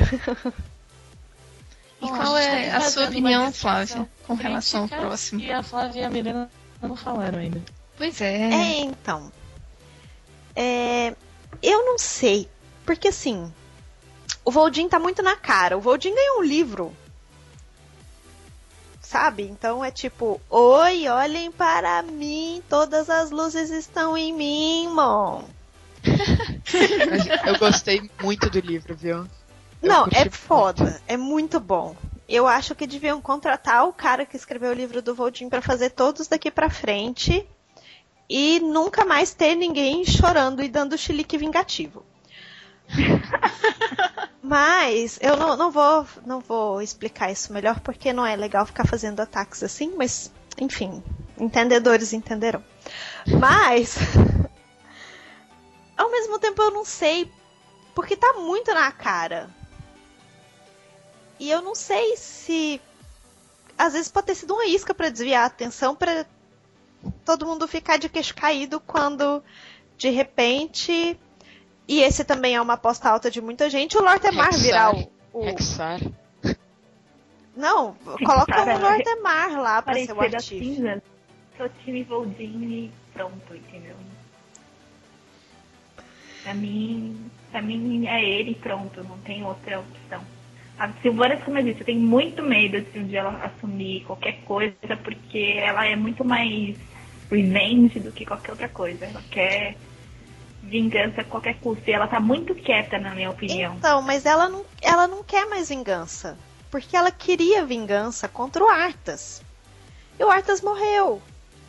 E qual é a sua opinião, Flávia, com crítica relação ao próximo? E a Flávia e a Milena não falaram ainda. Pois é. É, então. É, eu não sei. Porque assim, o Voldin tá muito na cara. O Voldin ganhou um livro. Sabe? Então é tipo, oi, olhem para mim, todas as luzes estão em mim, mon. Mas eu gostei muito do livro, viu? Eu Não, curti é muito. foda, é muito bom. Eu acho que deviam contratar o cara que escreveu o livro do Voldin pra fazer todos daqui pra frente e nunca mais ter ninguém chorando e dando chilique vingativo. Mas eu não, não, vou, não vou explicar isso melhor porque não é legal ficar fazendo ataques assim, mas enfim, entendedores entenderão. Mas ao mesmo tempo eu não sei, porque tá muito na cara. E eu não sei se às vezes pode ter sido uma isca pra desviar a atenção, pra todo mundo ficar de queixo caído quando de repente... E esse também é uma aposta alta de muita gente. O Lortemar virar o... o... Hexar. Não, coloca Cara, o Lortemar lá pra ser o Parecer da ativo. cinza, seu time Voldin e pronto, entendeu? Pra mim, pra mim é ele e pronto, não tem outra opção. A Sylvanas, como eu disse, eu tenho muito medo de um dia ela assumir qualquer coisa, porque ela é muito mais revenge do que qualquer outra coisa. Ela quer vingança a qualquer custo. E ela tá muito quieta, na minha opinião. Então, mas ela não, ela não quer mais vingança. Porque ela queria vingança contra o Arthas. E o Arthas morreu.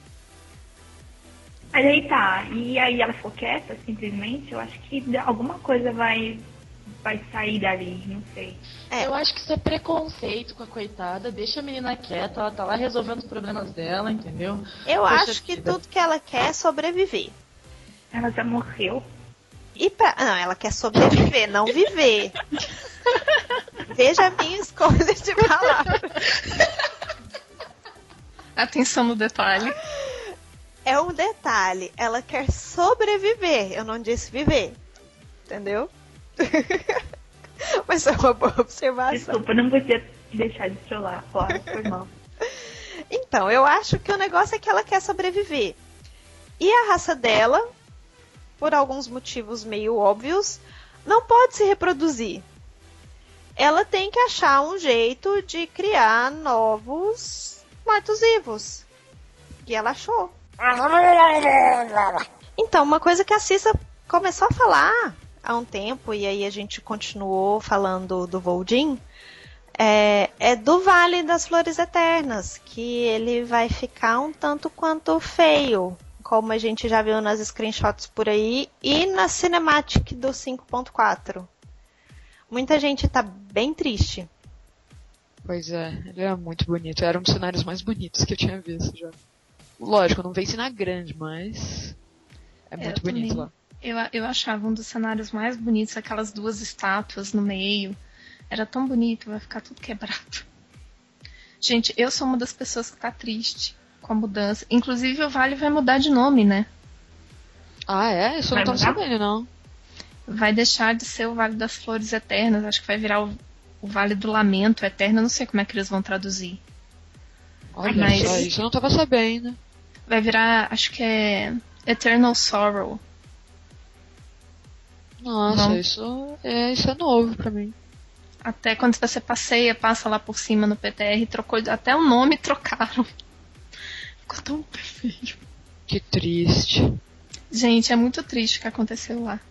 Mas aí tá. E aí ela ficou quieta, simplesmente. Eu acho que alguma coisa vai, vai sair dali, não sei. É. Eu acho que isso é preconceito com a coitada. Deixa a menina quieta, ela tá lá resolvendo os problemas dela, entendeu? Eu Poxa acho que vida. tudo que ela quer é sobreviver. Ela já morreu. E pra... Não, ela quer sobreviver, não viver. Veja a minha escolha de palavra. Atenção no detalhe. É um detalhe. Ela quer sobreviver. Eu não disse viver. Entendeu? Mas é uma boa observação. Desculpa, não podia deixar de trollar. Claro, foi mal. Então, eu acho que o negócio é que ela quer sobreviver. E a raça dela, por alguns motivos meio óbvios, não pode se reproduzir. Ela tem que achar um jeito de criar novos mortos-vivos. E ela achou. Então, uma coisa que a Cissa começou a falar há um tempo, e aí a gente continuou falando do Voldin, é, é do Vale das Flores Eternas, que ele vai ficar um tanto quanto feio, como a gente já viu nas screenshots por aí, e na cinematic do cinco ponto quatro. Muita gente tá bem triste. Pois é, ele era muito bonito. Era um dos cenários mais bonitos que eu tinha visto já. Lógico, não vence na grande, mas é muito eu bonito também, lá. Eu, eu achava um dos cenários mais bonitos, aquelas duas estátuas no meio. Era tão bonito, vai ficar tudo quebrado. Gente, eu sou uma das pessoas que tá triste com a mudança. Inclusive o Vale vai mudar de nome, né? Ah, é? Isso eu não Vai tava mudar? sabendo, não. Vai deixar de ser o Vale das Flores Eternas. Acho que vai virar o, o Vale do Lamento Eterno. Eu não sei como é que eles vão traduzir. Olha Mas- só, isso eu não tava sabendo. Vai virar, acho que é Eternal Sorrow. Nossa, Não. isso é, isso é novo pra mim. Até quando você passeia, passa lá por cima no P T R, trocou até o nome trocaram. Ficou tão feio. Que triste. Gente, é muito triste o que aconteceu lá.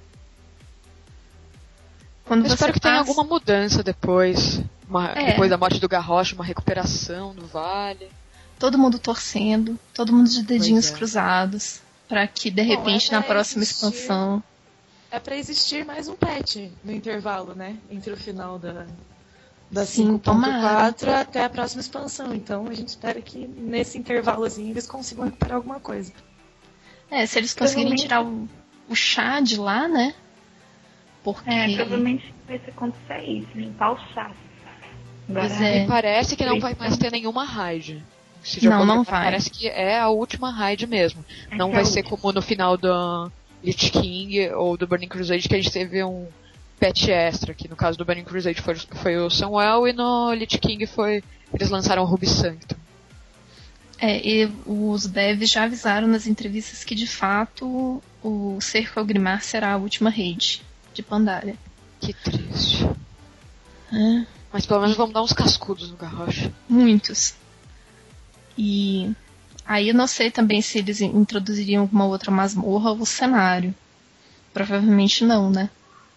Quando Eu você espero que tenha passa- alguma mudança depois. Uma- É. Depois da morte do Garrosh, uma recuperação do Vale. Todo mundo torcendo, todo mundo de dedinhos Pois é. cruzados, pra que de Bom, repente é na pra próxima existir. expansão. É pra existir mais um patch no intervalo, né? Entre o final da, da Sim, cinco ponto quatro tomara. até a próxima expansão. Então a gente espera que nesse intervalozinho eles consigam recuperar alguma coisa. É, se eles conseguirem Provavelmente- tirar o, o chá de lá, né? Porque. É, provavelmente vai ser acontecer isso, limpar o chá. Agora, Pois é. E parece que não vai Triste. mais ter nenhuma raid. Se de Não, acordo não com- vai. Parece que é a última raid mesmo. essa Não é vai a ser última. como no final do Lich King ou do Burning Crusade, que a gente teve um patch extra, que no caso do Burning Crusade foi, foi o Samuel e no Lich King foi. Eles lançaram o Ruby Sanctum. É, e os devs já avisaram nas entrevistas que de fato o Cerco ao Grimar será a última raid de Pandaria. Que triste. É, Mas pelo menos vamos dar uns cascudos no Garrosh. muitos. E aí eu não sei também se eles introduziriam alguma outra masmorra ou cenário. Provavelmente não, né?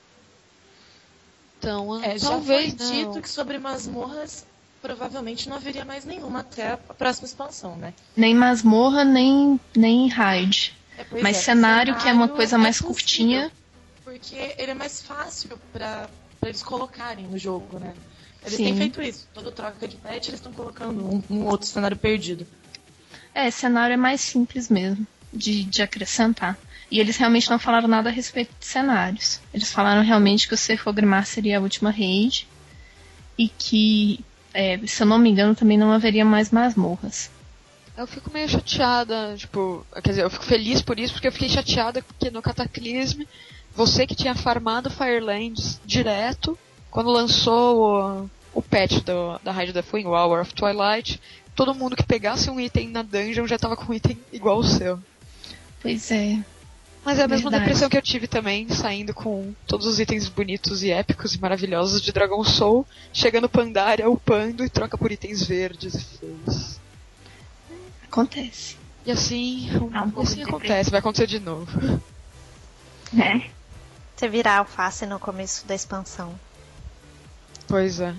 Então, É, já talvez foi não. dito que sobre masmorras provavelmente não haveria mais nenhuma até a próxima expansão, né? Nem masmorra, nem, nem raid. É, pois Mas é, cenário, que é uma coisa mais possível, curtinha. Porque ele é mais fácil pra, pra eles colocarem no jogo, né? Eles Sim. têm feito isso. Toda troca de patch eles estão colocando um, um outro cenário perdido. É, cenário é mais simples mesmo de, de acrescentar. E eles realmente não falaram nada a respeito de cenários. Eles falaram realmente que o Cerco ao Grimar seria a última raid e que, é, se eu não me engano, também não haveria mais masmorras. Eu fico meio chateada, tipo, quer dizer, eu fico feliz por isso, porque eu fiquei chateada porque no Cataclysm, você que tinha farmado Firelands direto, quando lançou o, o patch do, da Raid da Full, o Hour of Twilight, todo mundo que pegasse um item na dungeon já tava com um item igual ao seu. Pois é. Mas é a mesma Verdade. depressão que eu tive também, saindo com todos os itens bonitos e épicos e maravilhosos de Dragon Soul, chega no Pandaria, upando e troca por itens verdes e feios. Acontece. E assim, Ah, um e pouco assim de acontece, vai acontecer de novo. né? Você virar alface no começo da expansão. Pois é.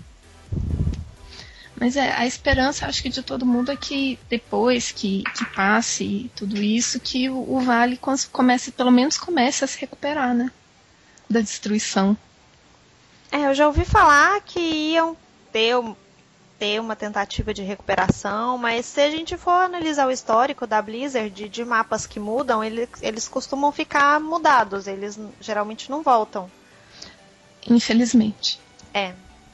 Mas é, a esperança, acho que de todo mundo é que depois que, que passe tudo isso, que o, o Vale cons- comece, pelo menos comece a se recuperar, né? Da destruição. É, eu já ouvi falar que iam ter, um- ter uma tentativa de recuperação, mas se a gente for analisar o histórico da Blizzard de, de mapas que mudam, eles, eles costumam ficar mudados, eles n- geralmente não voltam. Infelizmente. É.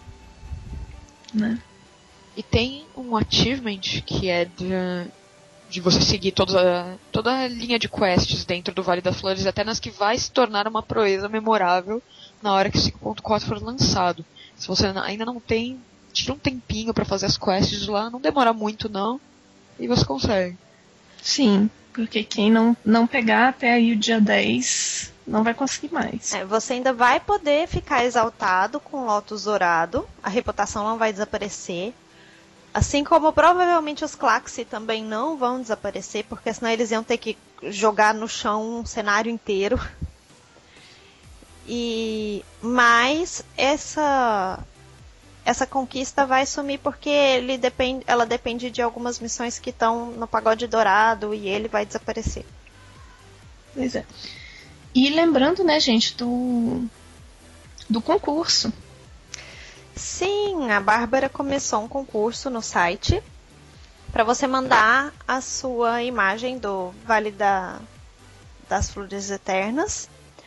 Né? E tem um achievement que é de, de você seguir toda, toda a linha de quests dentro do Vale das Flores, até nas que vai se tornar uma proeza memorável na hora que o cinco ponto quatro for lançado. Se você ainda não tem, tira um tempinho pra fazer as quests lá, não demora muito não, e você consegue. Sim, porque quem não, não pegar até aí o dia dez não vai conseguir mais. É, você ainda vai poder ficar exaltado com o Lotus Dourado, a reputação não vai desaparecer. Assim como provavelmente os Klaxi também não vão desaparecer, porque senão eles iam ter que jogar no chão um cenário inteiro. E mas essa essa conquista vai sumir porque ele depende, ela depende de algumas missões que estão no Pagode Dourado e ele vai desaparecer. Pois é. E lembrando, né, gente, do, do concurso. Sim, a Bárbara começou um concurso no site para você mandar a sua imagem do Vale da, das Flores Eternas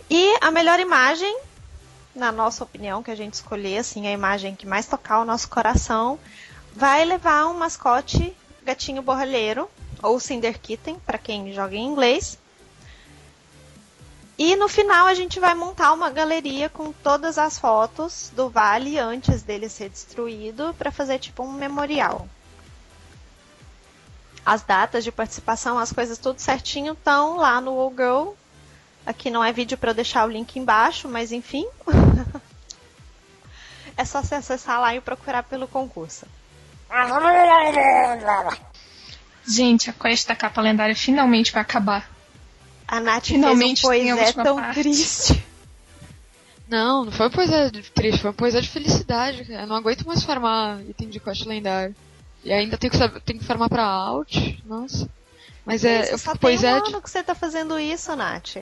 E a melhor imagem, na nossa opinião, que a gente escolher, assim, a imagem que mais tocar o nosso coração, vai levar um mascote gatinho borralheiro, ou Cinderkitten, para quem joga em inglês. E no final a gente vai montar uma galeria com todas as fotos do vale antes dele ser destruído, para fazer tipo um memorial. As datas de participação, as coisas tudo certinho estão lá no All Girl. Aqui não é vídeo para eu deixar o link embaixo, mas enfim. É só você acessar lá e procurar pelo concurso. Gente, a quest da capa lendária finalmente vai acabar. A Nath Finalmente fez um tem a poesia última tão parte. triste. Não, não foi uma poesia triste, foi uma poesia de felicidade. Eu não aguento mais farmar item de quest lendário. E ainda tenho que, saber, tenho que farmar pra out. Nossa. Mas é. Isso, Eu só fico tem um poesia ano de... que você tá fazendo isso, Nath.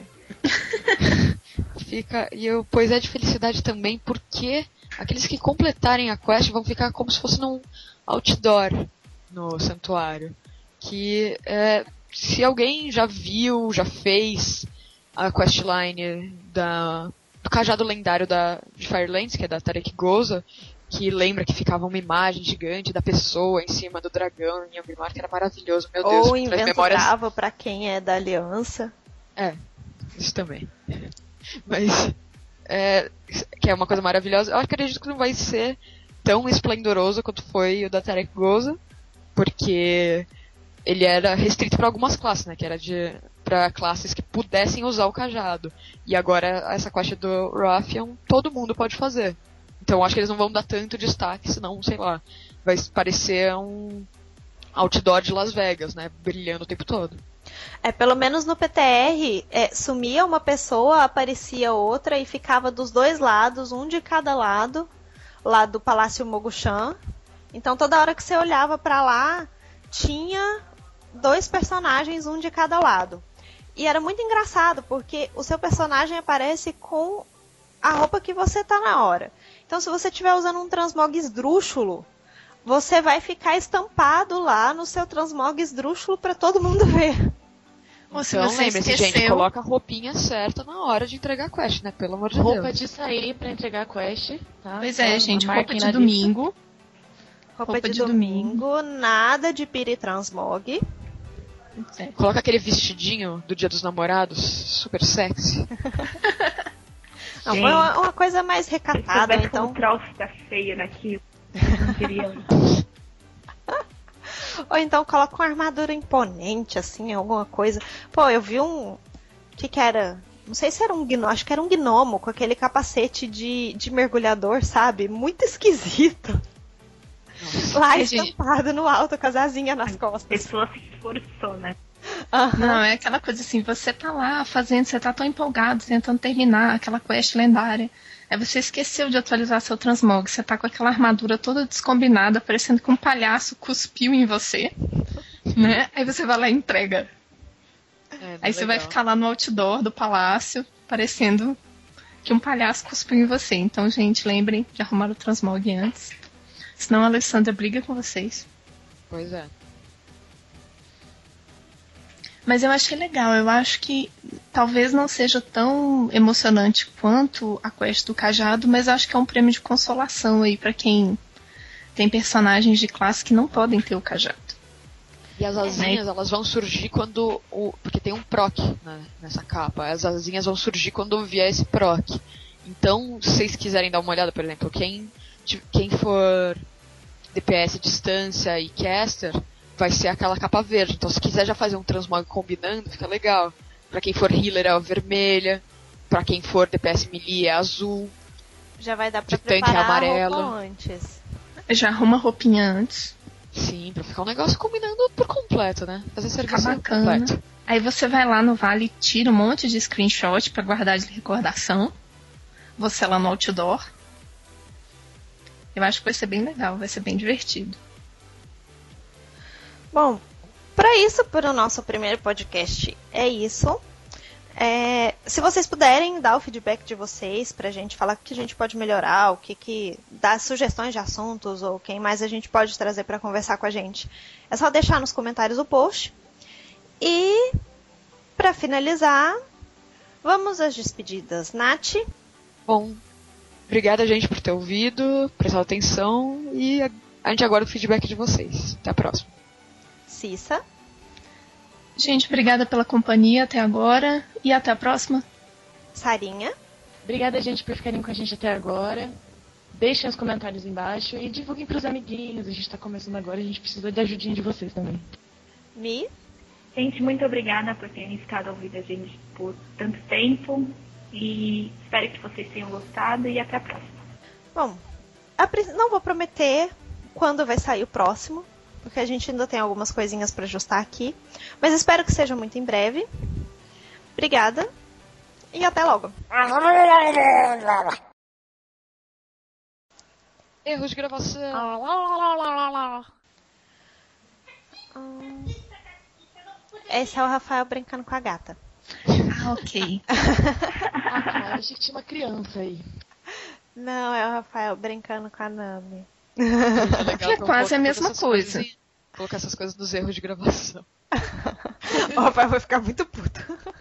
Fica. E eu poesia de felicidade também, porque aqueles que completarem a quest vão ficar como se fosse num outdoor no santuário. Que é. Se alguém já viu, já fez a questline da, do cajado lendário da, de Firelands, que é da Tarek Goza, que lembra que ficava uma imagem gigante da pessoa em cima do dragão em Yamimar, que era maravilhoso, meu Deus. Ou traz invento memórias... bravo pra quem é da aliança. É, isso também. Mas, é, que é uma coisa maravilhosa. Eu acredito que não vai ser tão esplendoroso quanto foi o da Tarek Goza, porque... ele era restrito para algumas classes, né? Que era de para classes que pudessem usar o cajado. E agora essa quest do Raffian todo mundo pode fazer. Então acho que eles não vão dar tanto destaque, senão, sei lá, vai parecer um outdoor de Las Vegas, né? Brilhando o tempo todo. É, pelo menos no P T R, é, sumia uma pessoa, aparecia outra e ficava dos dois lados, um de cada lado, lá do Palácio Mogushan. Então toda hora que você olhava para lá, tinha dois personagens, um de cada lado. E era muito engraçado, porque o seu personagem aparece com a roupa que você tá na hora. Então, se você estiver usando um transmog esdrúxulo, você vai ficar estampado lá no seu transmog esdrúxulo para todo mundo ver. Ou se Então, você lembre-se, esqueceu... gente, coloca a roupinha certa na hora de entregar a quest, né? Pelo amor de Roupa Deus. de sair pra entregar a quest, tá? Pois é, Só gente, marquem roupa na de lista. domingo. Roupa, Roupa de, de domingo, nada de piri transmog. É. Coloca aquele vestidinho do Dia dos Namorados, super sexy. Não, foi uma, uma coisa mais Se recatada, soubesse então. como o troço tá feio naquilo, não teria. Ou então coloca uma armadura imponente, assim, alguma coisa. Pô, eu vi um. O que que era? Não sei se era um gnomo, acho que era um gnomo com aquele capacete de, de mergulhador, sabe? Muito esquisito. Nossa. Lá É, gente. estampado no alto com as asinhas nas A costas. pessoa se esforçou, né? Aham. Não, é aquela coisa assim, você tá lá fazendo, você tá tão empolgado, tentando terminar aquela quest lendária. Aí você esqueceu de atualizar seu transmog, você tá com aquela armadura toda descombinada, parecendo que um palhaço cuspiu em você, né? Aí você vai lá e entrega. É, Aí você vai legal. ficar lá no outdoor do palácio, parecendo que um palhaço cuspiu em você. Então, gente, lembrem de arrumar o transmog antes. Senão a Alessandra briga com vocês. Pois é. Mas eu achei legal, eu acho que talvez não seja tão emocionante quanto a quest do cajado, mas acho que é um prêmio de consolação aí pra quem tem personagens de classe que não podem ter o cajado. E as asinhas, elas vão surgir quando o... Porque tem um proc, né, nessa capa. As asinhas vão surgir quando vier esse proc. Então, se vocês quiserem dar uma olhada, por exemplo, quem, quem for D P S distância e caster, vai ser aquela capa verde. Então, se quiser já fazer um transmog combinando, fica legal. Pra quem for healer é a vermelha. Pra quem for D P S melee é azul. Já vai dar pra De tanque preparar amarelo. a roupa antes. Já arruma a roupinha antes. Sim, pra ficar um negócio combinando por completo, né? Fazer Ficar serviço bacana. completo. Aí você vai lá no Vale e tira um monte de screenshot pra guardar de recordação. Você lá no outdoor. Eu acho que vai ser bem legal, vai ser bem divertido. Bom, para isso, para o nosso primeiro podcast, é isso. É, se vocês puderem dar o feedback de vocês pra gente, falar o que a gente pode melhorar, o que que dar sugestões de assuntos ou quem mais a gente pode trazer para conversar com a gente, é só deixar nos comentários o post. E para finalizar, Vamos às despedidas. Nath? Bom, obrigada, gente, por ter ouvido, prestado atenção e a, a gente aguarda o feedback de vocês. Até a próxima. Cissa? Gente, obrigada pela companhia até agora e até a próxima. Sarinha? Obrigada, gente, por ficarem com a gente até agora. Deixem os comentários embaixo e divulguem pros amiguinhos. A gente tá começando agora, a gente precisa de ajudinha de vocês também. Mi? Gente, muito obrigada por terem ficado ouvindo a gente por tanto tempo. E espero que vocês tenham gostado e até a próxima. Bom, a prin- não vou prometer quando vai sair o próximo, porque a gente ainda tem algumas coisinhas para ajustar aqui. Mas espero que seja muito em breve. Obrigada e até logo. Erros de gravação. Hum, Esse é o Rafael brincando com a gata. Ah, ok. Ah, cara, eu achei que tinha uma criança aí. Não, é o Rafael brincando com a Nami. É legal Que é ter um quase pouco a mesma dessas coisa. coisas e Colocar essas coisas dos erros de gravação. O Rafael vai ficar muito puto.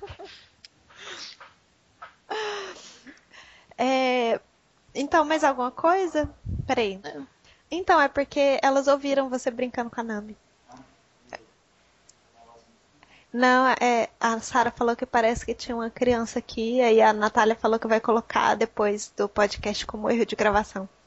É, então, mais alguma coisa? Peraí. Então, é porque elas ouviram você brincando com a Nami. Não, é, a Sara falou que parece que tinha uma criança aqui, aí a Natália falou que vai colocar depois do podcast como erro de gravação.